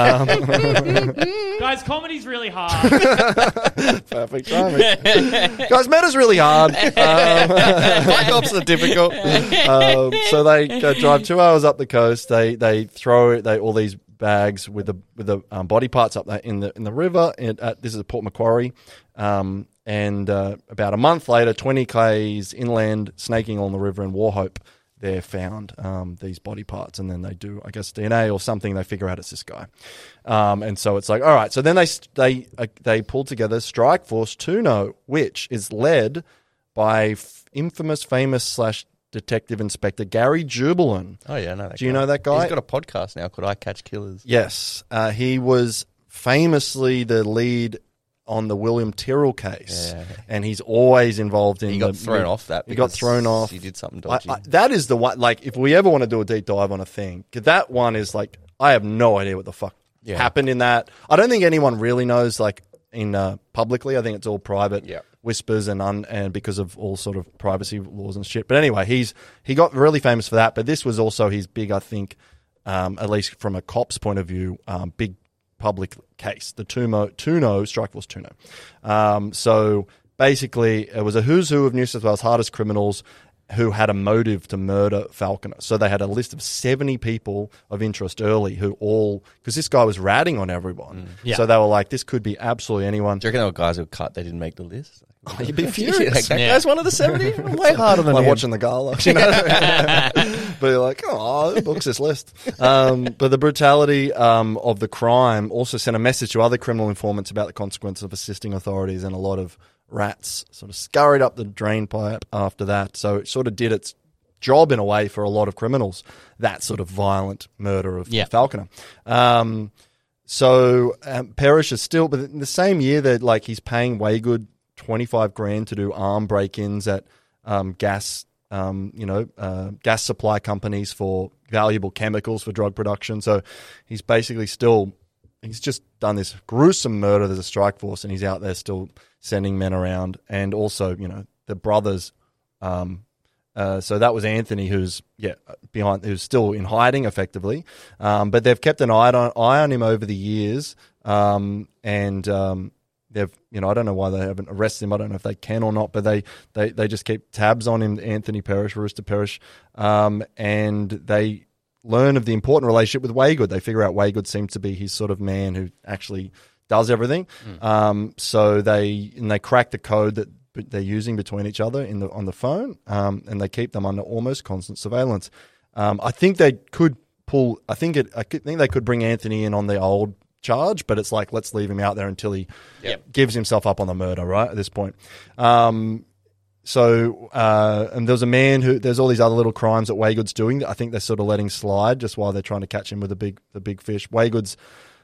Guys, comedy's really hard. Perfect timing. Guys, meta's really hard. Black ops are difficult. So they drive 2 hours up the coast. They throw all these bags with the body parts up there in the river. This is at Port Macquarie. And about a month later, 20 k's inland, snaking along the river in Warhope, they're found these body parts, and then they do, I guess, DNA or something. They figure out it's this guy, and so it's like, all right. So then they pull together Strike Force Tuno, which is led by famous / detective inspector Gary Jubelin. Oh, yeah, I know that Do you know that guy? He's got a podcast now called I Catch Killers. Yes, he was famously the lead on the William Tyrrell case, and he's always involved in. He got thrown off that. He got because thrown off. He did something dodgy. That is the one. Like, if we ever want to do a deep dive on a thing, 'cause that one is like, I have no idea what the fuck happened in that. I don't think anyone really knows. Like in publicly, I think it's all private whispers and because of all sort of privacy laws and shit. But anyway, he got really famous for that. But this was also his big, I think, at least from a cop's point of view, big public case, the Tuno, Strike Force Tuno. So basically, it was a who's who of New South Wales' hardest criminals. who had a motive to murder Falconer. So they had a list of 70 people of interest early who all, because this guy was ratting on everyone. Yeah. So they were like, this could be absolutely anyone. Do you reckon there were guys who cut, they didn't make the list? You'd be furious. Like, that Yeah. guy's one of the 70? I'm way harder than Like him. watching the gala, you know. But you're like, oh, who books this list? But the brutality of the crime also sent a message to other criminal informants about the consequences of assisting authorities, and a lot of rats sort of scurried up the drain pipe after that. So it sort of did its job in a way for a lot of criminals, that sort of violent murder of Yeah. Falconer. So Parrish is still, but in the same year that like he's paying Waygood $25,000 to do arm break-ins at gas supply companies for valuable chemicals for drug production. So he's basically he's just done this gruesome murder. There's a strike force, and he's out there still sending men around. And also, you know, the brothers. So that was Anthony, who's still in hiding effectively. But they've kept an eye on him over the years. They've, you know, I don't know why they haven't arrested him. I don't know if they can or not, but they just keep tabs on him, Anthony Parrish, Rooster Parrish, and they learn of the important relationship with Waygood. They figure out Waygood seems to be his sort of man who actually does everything. So they crack the code that they're using between each other on the phone, and they keep them under almost constant surveillance. I think they could pull. I think they could bring Anthony in on the old charge, but it's like, let's leave him out there until he gives himself up on the murder, right, at this point. And there's a man there's all these other little crimes that Waygood's doing that I think they're sort of letting slide just while they're trying to catch him with the big fish. Waygood's,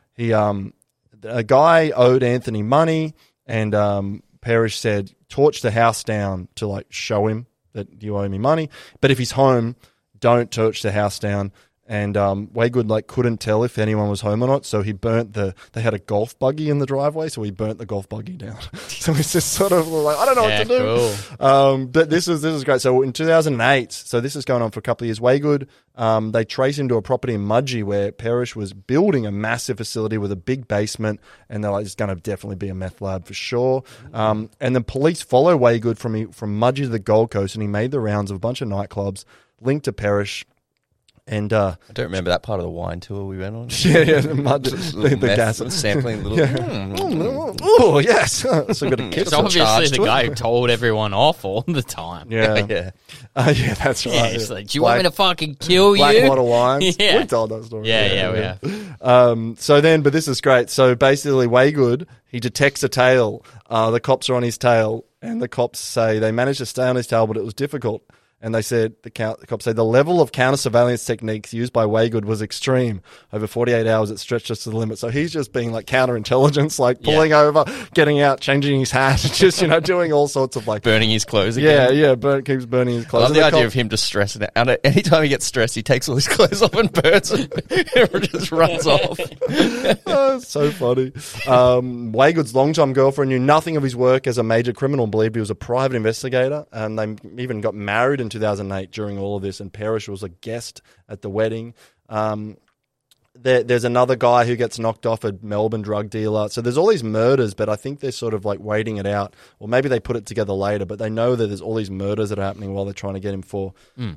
a guy owed Anthony money, and Parrish said, torch the house down to like show him that you owe me money. But if he's home, don't torch the house down. And Waygood like couldn't tell if anyone was home or not, so he burnt they had a golf buggy in the driveway, so he burnt the golf buggy down. So it's just sort of like, I don't know what to do. Cool. But this is great. So in 2008, so this is going on for a couple of years, Waygood, they trace him to a property in Mudgee where Parrish was building a massive facility with a big basement, and they're like, it's going to definitely be a meth lab for sure. And the police follow Waygood from Mudgee to the Gold Coast, and he made the rounds of a bunch of nightclubs linked to Parrish. And I don't remember that part of the wine tour we went on. the gas Sampling little. Oh yes, so got a It's obviously the guy who told everyone off all the time. Yeah, Yeah. Yeah, that's right. Yeah, it's like, do you want me to fucking kill you? Black bottle wine. Yeah. We told that story. Yeah. But this is great. So basically, Waygood, he detects a tail. The cops are on his tail, and the cops say they managed to stay on his tail, but it was difficult. And they said, the cops say, the level of counter-surveillance techniques used by Waygood was extreme. Over 48 hours, it stretched us to the limit. So he's just being like counterintelligence, like pulling over, getting out, changing his hat, just, you know, doing all sorts of like... Burning his clothes again. Keeps burning his I clothes. love the idea of him just stressing it out. Anytime he gets stressed, he takes all his clothes off and burns them. Everyone just runs off. Oh, so funny. Waygood's longtime girlfriend knew nothing of his work as a major criminal, believed he was a private investigator, and they even got married in 2008 during all of this, and Parrish was a guest at the wedding. There's another guy who gets knocked off, a Melbourne drug dealer. So there's all these murders, but I think they're sort of like waiting it out, or maybe they put it together later, but they know that there's all these murders that are happening while they're trying to get him for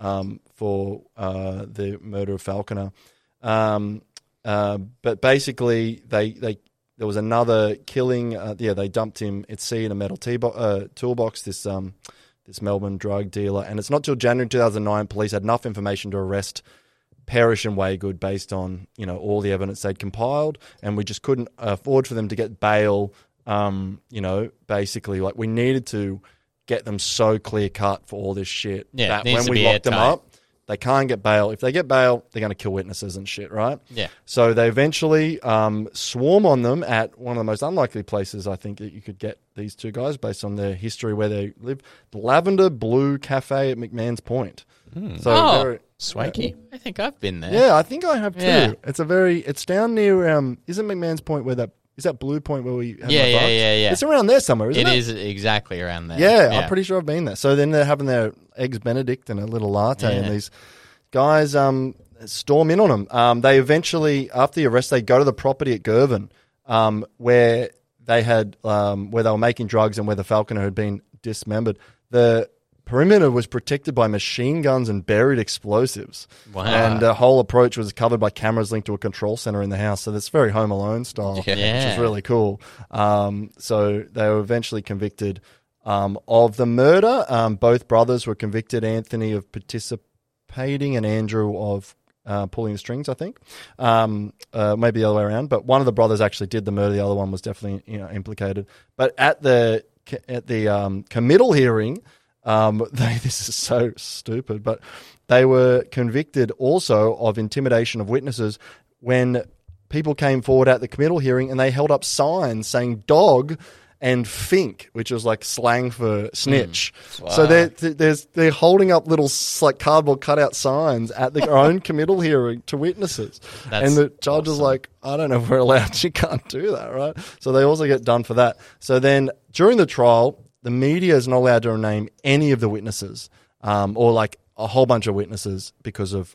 the murder of Falconer. But basically, there was another killing. They dumped him at sea in a metal toolbox. This Melbourne drug dealer, and it's not till January 2009 police had enough information to arrest Parrish and Waygood based on, you know, all the evidence they'd compiled, and we just couldn't afford for them to get bail. Basically, like we needed to get them so clear cut for all this shit that when we locked them up, they can't get bail. If they get bail, they're going to kill witnesses and shit, right? Yeah. So they eventually swarm on them at one of the most unlikely places I think that you could get these two guys based on their history where they live, the Lavender Blue Cafe at McMahon's Point. So very, Swanky. I think I've been there. yeah, I think I have too. Yeah. It's down near isn't McMahon's Point where is that Blue Point where we have Yeah. It's around there somewhere, isn't it? It is exactly around there. Yeah, I'm pretty sure I've been there. So then they're having their eggs Benedict and a little latte, and these guys storm in on them. They eventually, after the arrest, they go to the property at Girvan, where they had where they were making drugs and where the Falconer had been dismembered. The perimeter was protected by machine guns and buried explosives. Wow. And the whole approach was covered by cameras linked to a control center in the house. So that's very Home Alone style, which Yeah. is really cool. So they were eventually convicted of the murder. Both brothers were convicted, Anthony of participating and Andrew of pulling the strings, I think. Maybe the other way around. But one of the brothers actually did the murder. The other one was definitely implicated. But at the committal hearing, this is so stupid, but they were convicted also of intimidation of witnesses when people came forward at the committal hearing and they held up signs saying dog and fink, which was like slang for snitch. So they're holding up little like cardboard cutout signs at their own committal hearing to witnesses. That's and the judge was like, I don't know if we're allowed. You can't do that, right? So they also get done for that. So then during the trial, the media is not allowed to name any of the witnesses or like a whole bunch of witnesses because of,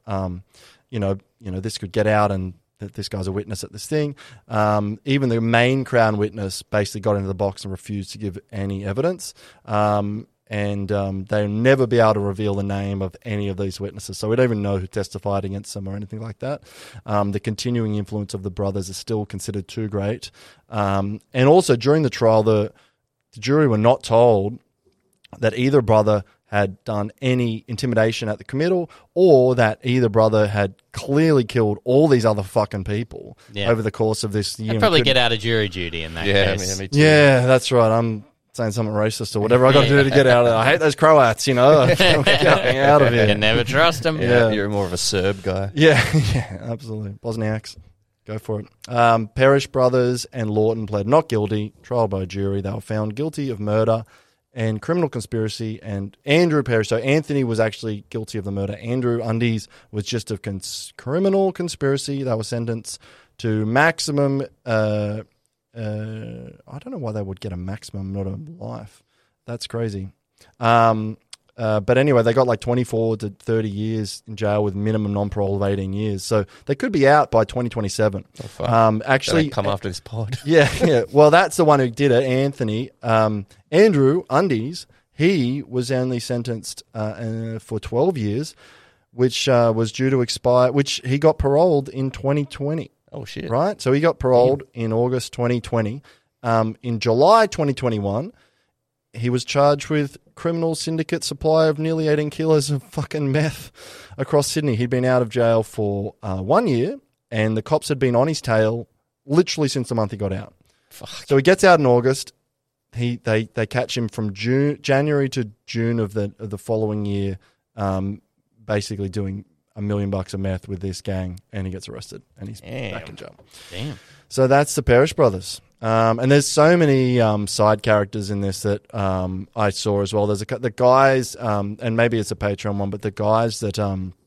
this could get out and that this guy's a witness at this thing. Even the main Crown witness basically got into the box and refused to give any evidence. And they'll never be able to reveal the name of any of these witnesses. So we don't even know who testified against them or anything like that. The continuing influence of the brothers is still considered too great. And also during the trial, the jury were not told that either brother had done any intimidation at the committal or that either brother had clearly killed all these other fucking people over the course of this year. I'd probably get out of jury duty in that case. me too. Yeah, that's right. I'm saying something racist or whatever I got to do to get out of there. I hate those Croats, I'm getting out of here. You never trust them. Yeah. You're more of a Serb guy. Yeah, absolutely. Bosniaks. Go for it. Parrish brothers and Lawton pled not guilty. Trial by jury. They were found guilty of murder and criminal conspiracy. And Andrew Parrish, so Anthony was actually guilty of the murder. Andrew Undies was just of criminal conspiracy. They were sentenced to maximum. I don't know why they would get a maximum, not a life. That's crazy. But anyway, they got like 24 to 30 years in jail with minimum non-parole of 18 years. So they could be out by 2027. Oh, fuck. Actually, Don't come after this pod. yeah. Well, that's the one who did it, Anthony. Andrew Undies, he was only sentenced for 12 years, which was due to expire, which he got paroled in 2020. Oh, shit. Right? So he got paroled in August 2020. In July 2021, he was charged with criminal syndicate supply of nearly 18 kilos of fucking meth across Sydney. He'd been out of jail for 1 year, and the cops had been on his tail literally since the month he got out. Fuck. So he gets out in August. They catch him from January to June of the following year, basically doing $1 million of meth with this gang, and he gets arrested, and he's back in jail. Damn. So that's the Parrish brothers. And there's so many side characters in this that I saw as well. There's the guys, and maybe it's a Patreon one, but the guys that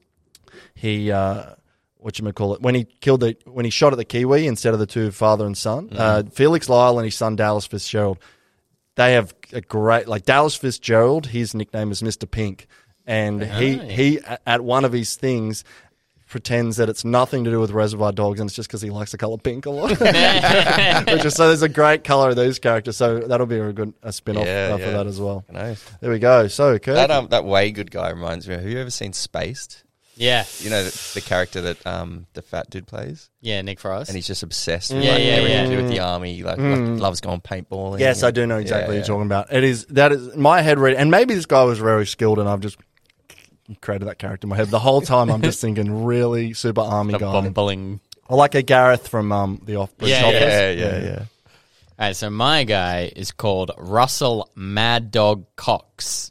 he whatchamacallit, when he shot at the Kiwi instead of the two father and son, Felix Lyle and his son Dallas Fitzgerald, they have a great, like Dallas Fitzgerald, his nickname is Mr. Pink. And he at one of his things pretends that it's nothing to do with Reservoir Dogs and it's just because he likes the color pink a lot. So there's a great color of these characters. So that'll be a spin-off for that as well. Nice. There we go. So, Kurt. That way good guy reminds me of, have you ever seen Spaced? Yeah. You know, the character that the fat dude plays? Yeah, Nick Frost. And he's just obsessed with Yeah, everything to do yeah. with the army. Like loves going paintballing. Yes, I do know exactly what you're talking about. That is my head read, and maybe this guy was very skilled and I've just created that character in my head. The whole time I'm just thinking really super army the guy. bumbling. I like a Gareth from the Office. Yeah. All right, so my guy is called Russell Mad Dog Cox.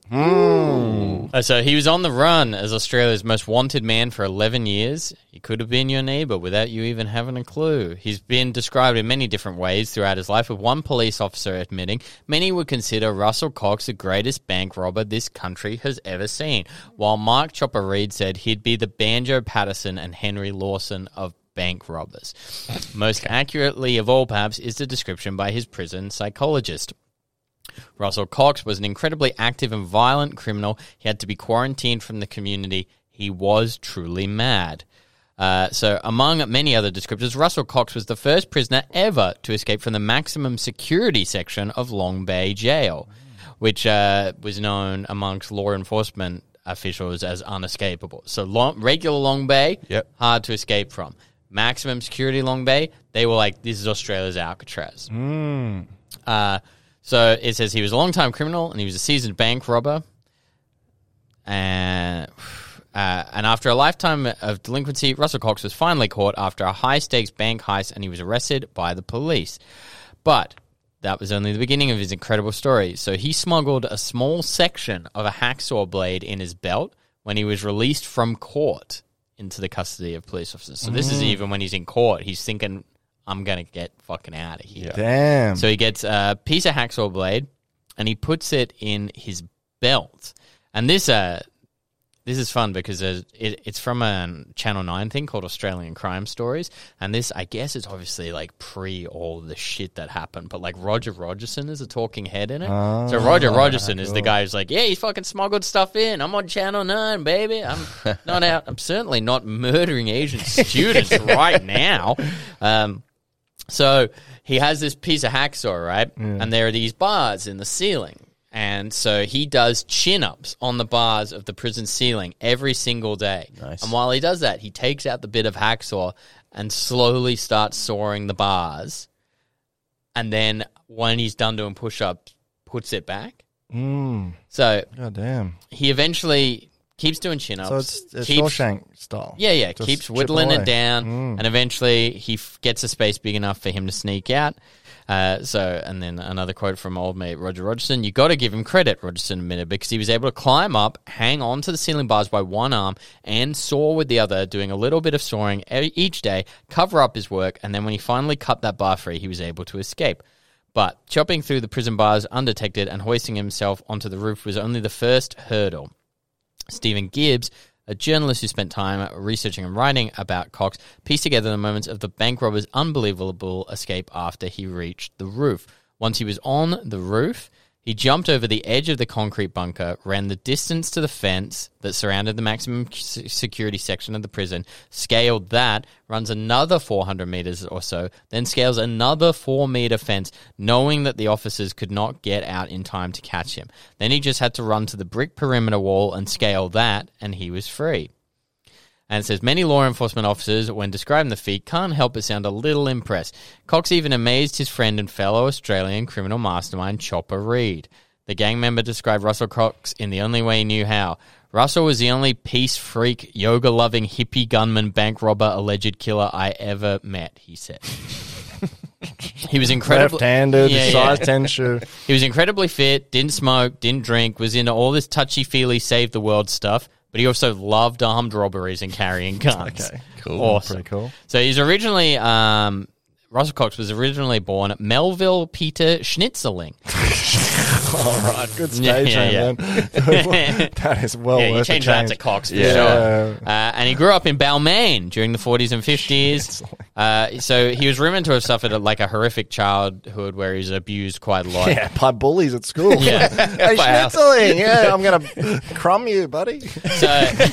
So he was on the run as Australia's most wanted man for 11 years. He could have been your neighbour without you even having a clue. He's been described in many different ways throughout his life, with one police officer admitting many would consider Russell Cox the greatest bank robber this country has ever seen, while Mark Chopper Reed said he'd be the Banjo Patterson and Henry Lawson of bank robbers. Most accurately of all, perhaps, is the description by his prison psychologist. Russell Cox was an incredibly active and violent criminal. He had to be quarantined from the community. He was truly mad. So, among many other descriptors, Russell Cox was the first prisoner ever to escape from the maximum security section of Long Bay Jail. which was known amongst law enforcement officials as unescapable. So regular Long Bay, Yep. hard to escape from. Maximum security Long Bay, they were like, this is Australia's Alcatraz. So it says he was a long-time criminal and he was a seasoned bank robber. And after a lifetime of delinquency, Russell Cox was finally caught after a high-stakes bank heist and he was arrested by the police. But that was only the beginning of his incredible story. So he smuggled a small section of a hacksaw blade in his belt when he was released from court into the custody of police officers. So this is even when he's in court. He's thinking, I'm going to get fucking out of here. Damn. So he gets a piece of hacksaw blade and he puts it in his belt. And this is fun because it's from a Channel 9 thing called Australian Crime Stories. And this, I guess, is obviously like pre all the shit that happened. But like Roger Rogerson is a talking head in it. So Roger Rogerson is the guy who's like, yeah, he fucking smuggled stuff in. I'm on Channel 9, baby. I'm not out. I'm certainly not murdering Asian students right now. So he has this piece of hacksaw, right? And there are these bars in the ceiling. And so he does chin-ups on the bars of the prison ceiling every single day. Nice. And while he does that, he takes out the bit of hacksaw and slowly starts sawing the bars. And then when he's done doing push-ups, puts it back. So God damn. he eventually keeps doing chin-ups. So it's Shawshank style. Yeah. Just Keeps chip whittling away. it down, and eventually he gets a space big enough for him to sneak out. And then another quote from old mate Roger Rogerson. You got to give him credit, Rogerson admitted, because he was able to climb up, hang on to the ceiling bars by one arm, and saw with the other, doing a little bit of sawing each day, cover up his work, and then when he finally cut that bar free, he was able to escape. But chopping through the prison bars undetected and hoisting himself onto the roof was only the first hurdle. Stephen Gibbs, a journalist who spent time researching and writing about Cox, pieced together the moments of the bank robber's unbelievable escape after he reached the roof. Once he was on the roof, he jumped over the edge of the concrete bunker, ran the distance to the fence that surrounded the maximum security section of the prison, scaled that, runs another 400 meters or so, then scales another 4-meter fence, knowing that the officers could not get out in time to catch him. Then he just had to run to the brick perimeter wall and scale that, and he was free. And it says, many law enforcement officers, when describing the feat, can't help but sound a little impressed. Cox even amazed his friend and fellow Australian criminal mastermind, Chopper Reed. The gang member described Russell Cox in the only way he knew how. Russell was the only peace freak, yoga-loving, hippie gunman, bank robber, alleged killer I ever met, he said. He was incredible. Left-handed, size 10 shoe. He was incredibly fit, didn't smoke, didn't drink, was into all this touchy-feely save the world stuff. But he also loved armed robberies and carrying guns. Okay, cool. Awesome. Pretty cool. So he's originally, Russell Cox was originally born at Melville Peter Schnitzling. All right, good stage Yeah. name, man. That is well Yeah, you worth a changed that change. to Cox for Yeah. sure. And he grew up in Balmain during the 40s and 50s. So he was rumored to have suffered like a horrific childhood where he was abused quite a lot. Yeah, by bullies at school. Yeah. Hey, Schnitzeling, yeah, I'm going to crumb you, buddy. So,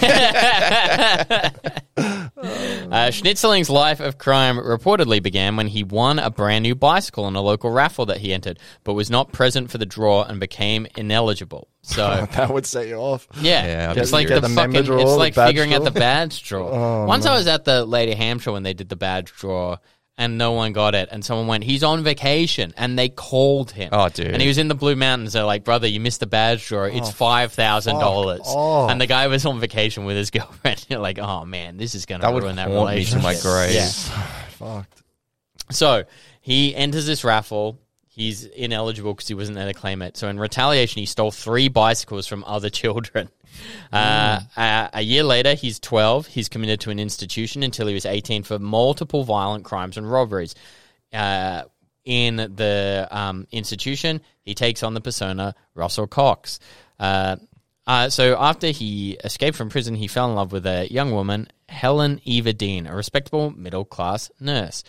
Schnitzling's life of crime reportedly began when he won a brand new bicycle in a local raffle that he entered, but was not present for the draw and became ineligible. So That would set you off. yeah, I'd it's be like curious. the The member fucking, draw, it's the like badge figuring out draw. the badge draw. Once I was at the Lady Hampshire when they did the badge draw, and no one got it, and someone went, he's on vacation, and they called him. Oh, dude. And he was in the Blue Mountains. They're like, brother, you missed the badge draw. It's $5,000. off. And the guy was on vacation with his girlfriend. You're like, oh man, this is going to That would ruin that haunt me to relationship. my grave. Yeah. Fucked. So he enters this raffle. He's ineligible because he wasn't there to claim it. So in retaliation, he stole 3 bicycles from other children. A year later, he's 12. He's committed to an institution until he was 18 for multiple violent crimes and robberies. In the institution, he takes on the persona Russell Cox. So after he escaped from prison, he fell in love with a young woman, Helen Eva Dean, a respectable middle-class nurse.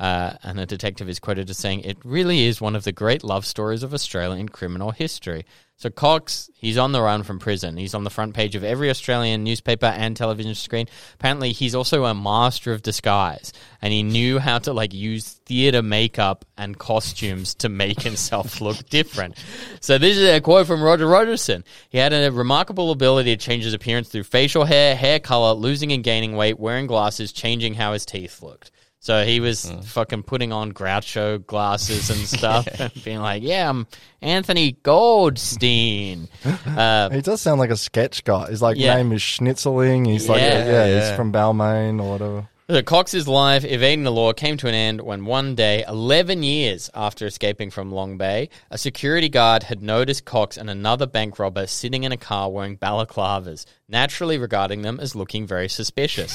And a detective is quoted as saying, "It really is one of the great love stories of Australian criminal history." So Cox, he's on the run from prison. He's on the front page of every Australian newspaper and television screen. Apparently, he's also a master of disguise, and he knew how to use theatre makeup and costumes to make himself look different. So this is a quote from Roger Rogerson. He had a remarkable ability to change his appearance through facial hair color, losing and gaining weight, wearing glasses, changing how his teeth looked. So he was fucking putting on Groucho glasses and stuff and being like, yeah, I'm Anthony Goldstein. He does sound like a sketch guy. His Yeah. name is Schnitzeling. He's he's from Balmain or whatever. So Cox's life evading the law came to an end when one day, 11 years after escaping from Long Bay, a security guard had noticed Cox and another bank robber sitting in a car wearing balaclavas, naturally regarding them as looking very suspicious.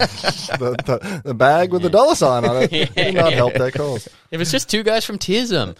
The bag with the dollar sign on it did not help their cause. It was just two guys from Tism.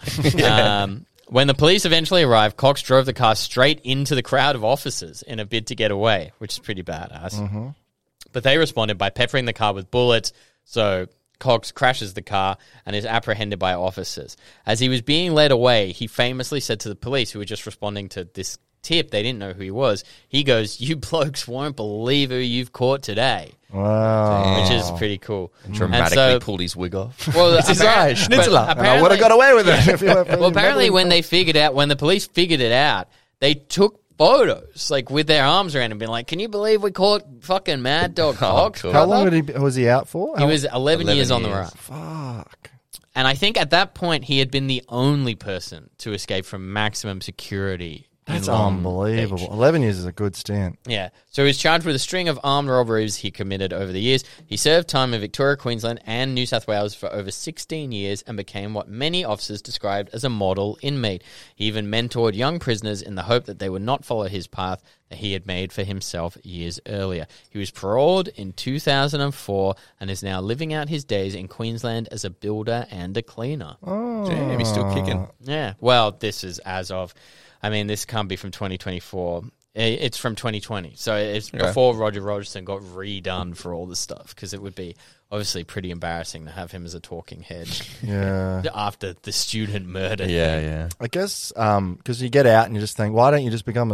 When the police eventually arrived, Cox drove the car straight into the crowd of officers in a bid to get away, which is pretty badass. Mm-hmm. But they responded by peppering the car with bullets, so Cox crashes the car and is apprehended by officers. As he was being led away, he famously said to the police, who were just responding to this tip, they didn't know who he was, he goes, "You blokes won't believe who you've caught today." Wow. Which is pretty cool. Dramatically And so- pulled his wig off. Well, It's his eye, Schnitzler. I would have got away with it if you weren't Well, apparently when the police figured it out, they took photos, with their arms around him, being like, "Can you believe we caught fucking Mad Dog Cox?" cool. How long was he out for? He was 11 years on the years. run. Fuck. And I think at that point, he had been the only person to escape from maximum security. That's in Long unbelievable. Beach. 11 years is a good stint. Yeah. So he was charged with a string of armed robberies he committed over the years. He served time in Victoria, Queensland, and New South Wales for over 16 years and became what many officers described as a model inmate. He even mentored young prisoners in the hope that they would not follow his path that he had made for himself years earlier. He was paroled in 2004 and is now living out his days in Queensland as a builder and a cleaner. Damn, he's still kicking. Yeah. Well, this is as of... this can't be from 2024. It's from 2020. So it's before Roger Rogerson got redone for all this stuff, because it would be obviously pretty embarrassing to have him as a talking head Yeah. after the student murder Yeah, thing. yeah. I guess because you get out and you just think, why don't you just become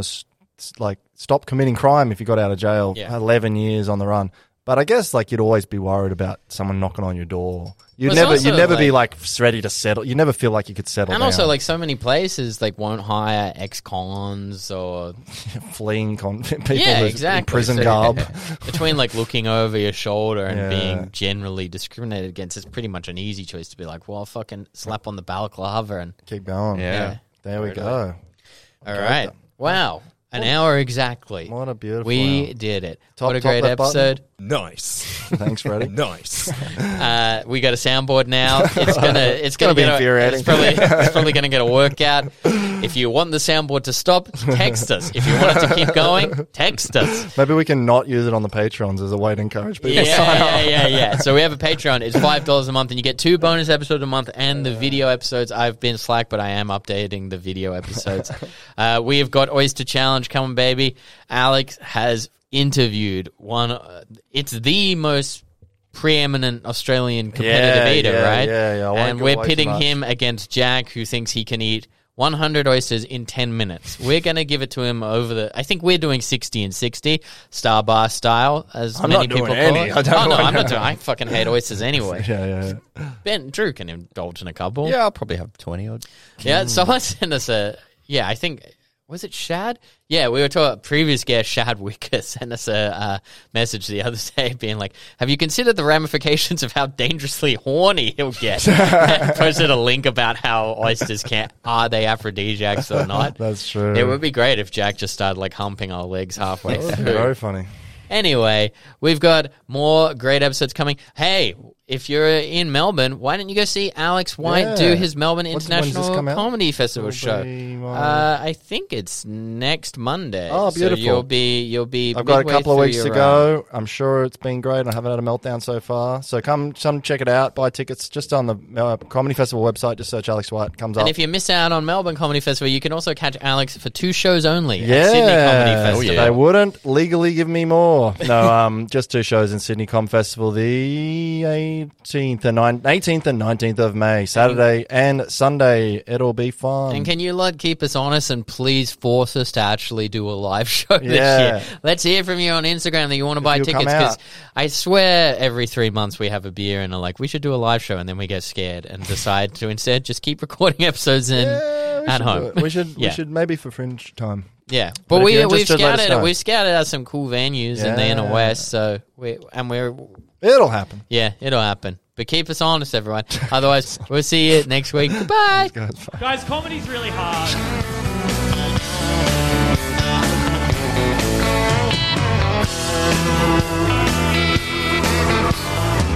stop committing crime if you got out of jail? Yeah. 11 years on the run. But I guess you'd always be worried about someone knocking on your door. You'd Well, it's never also, be ready to settle. You never feel like you could settle And down. also, so many places won't hire ex-cons or fleeing people Yeah, in exactly. prison So- garb. between looking over your shoulder and Yeah. being generally discriminated against. It's pretty much an easy choice to be like, well, I'll fucking slap on the balaclava and Keep going. Yeah. There we go. all right. Wow. An hour exactly. What a beautiful We hour. did it. Top- What a top great that button. episode. Nice. Thanks, Freddie. Nice. We got a soundboard now. It's gonna be get infuriating. It's probably gonna get a workout. If you want the soundboard to stop, text us. If you want it to keep going, text us. Maybe we can not use it on the Patrons as a way to encourage people to sign up. Yeah. So we have a Patreon. It's $5 a month, and you get 2 bonus episodes a month and the video episodes. I've been slack, but I am updating the video episodes. We have got Oyster Challenge coming, baby. Alex has interviewed one. It's the most preeminent Australian competitive eater, right? Yeah. I won't And give we're away too pitting much. him against Jack, who thinks he can eat 100 oysters in 10 minutes. We're going to give it to him I think we're doing 60 and 60, Star Bar style, as I'm many not doing people any. call it. I don't know. I'm not doing I fucking hate oysters anyway. Yeah. Drew can indulge in a couple. Yeah, I'll probably have 20 odd. Yeah, someone sent us I think, was it Shad? Yeah, we were talking, previous guest, Shad Wicker, sent us a message the other day being like, have you considered the ramifications of how dangerously horny he'll get? And posted a link about how oysters are they aphrodisiacs or not? That's true. It would be great if Jack just started humping our legs halfway That would be through. very funny. Anyway, we've got more great episodes coming. Hey, if you're in Melbourne, why don't you go see Alex White Yeah. do his Melbourne When's this International come out? Comedy Festival show? Probably, I think it's next Monday. Oh, beautiful. So you'll be. I've got a midway couple of through weeks to your go. I'm sure it's been great. I haven't had a meltdown so far. So come check it out. Buy tickets just on the Comedy Festival website. Just search Alex White. Comes up. And if you miss out on Melbourne Comedy Festival, you can also catch Alex for 2 shows only yeah, at Sydney Comedy Festival. They wouldn't legally give me more. No, just 2 shows in Sydney Com Festival. The 18th and 19th of May, Saturday and Sunday. It'll be fun. And can you keep us honest and please force us to actually do a live show this Yeah. year? Let's hear from you on Instagram that you want to buy you'll tickets, come because out. I swear every 3 months we have a beer and are like, we should do a live show, and then we get scared and decide to instead just keep recording episodes Yeah, we at should do home. it. We should. Yeah. We should maybe for Fringe time. Yeah, But but if you're we've interested, let us know. scouted out some cool venues in the inner Yeah. west, so we're It'll happen. yeah, it'll happen. But keep us honest, everyone. Otherwise, we'll see you next week. Goodbye. Guys, comedy's really hard.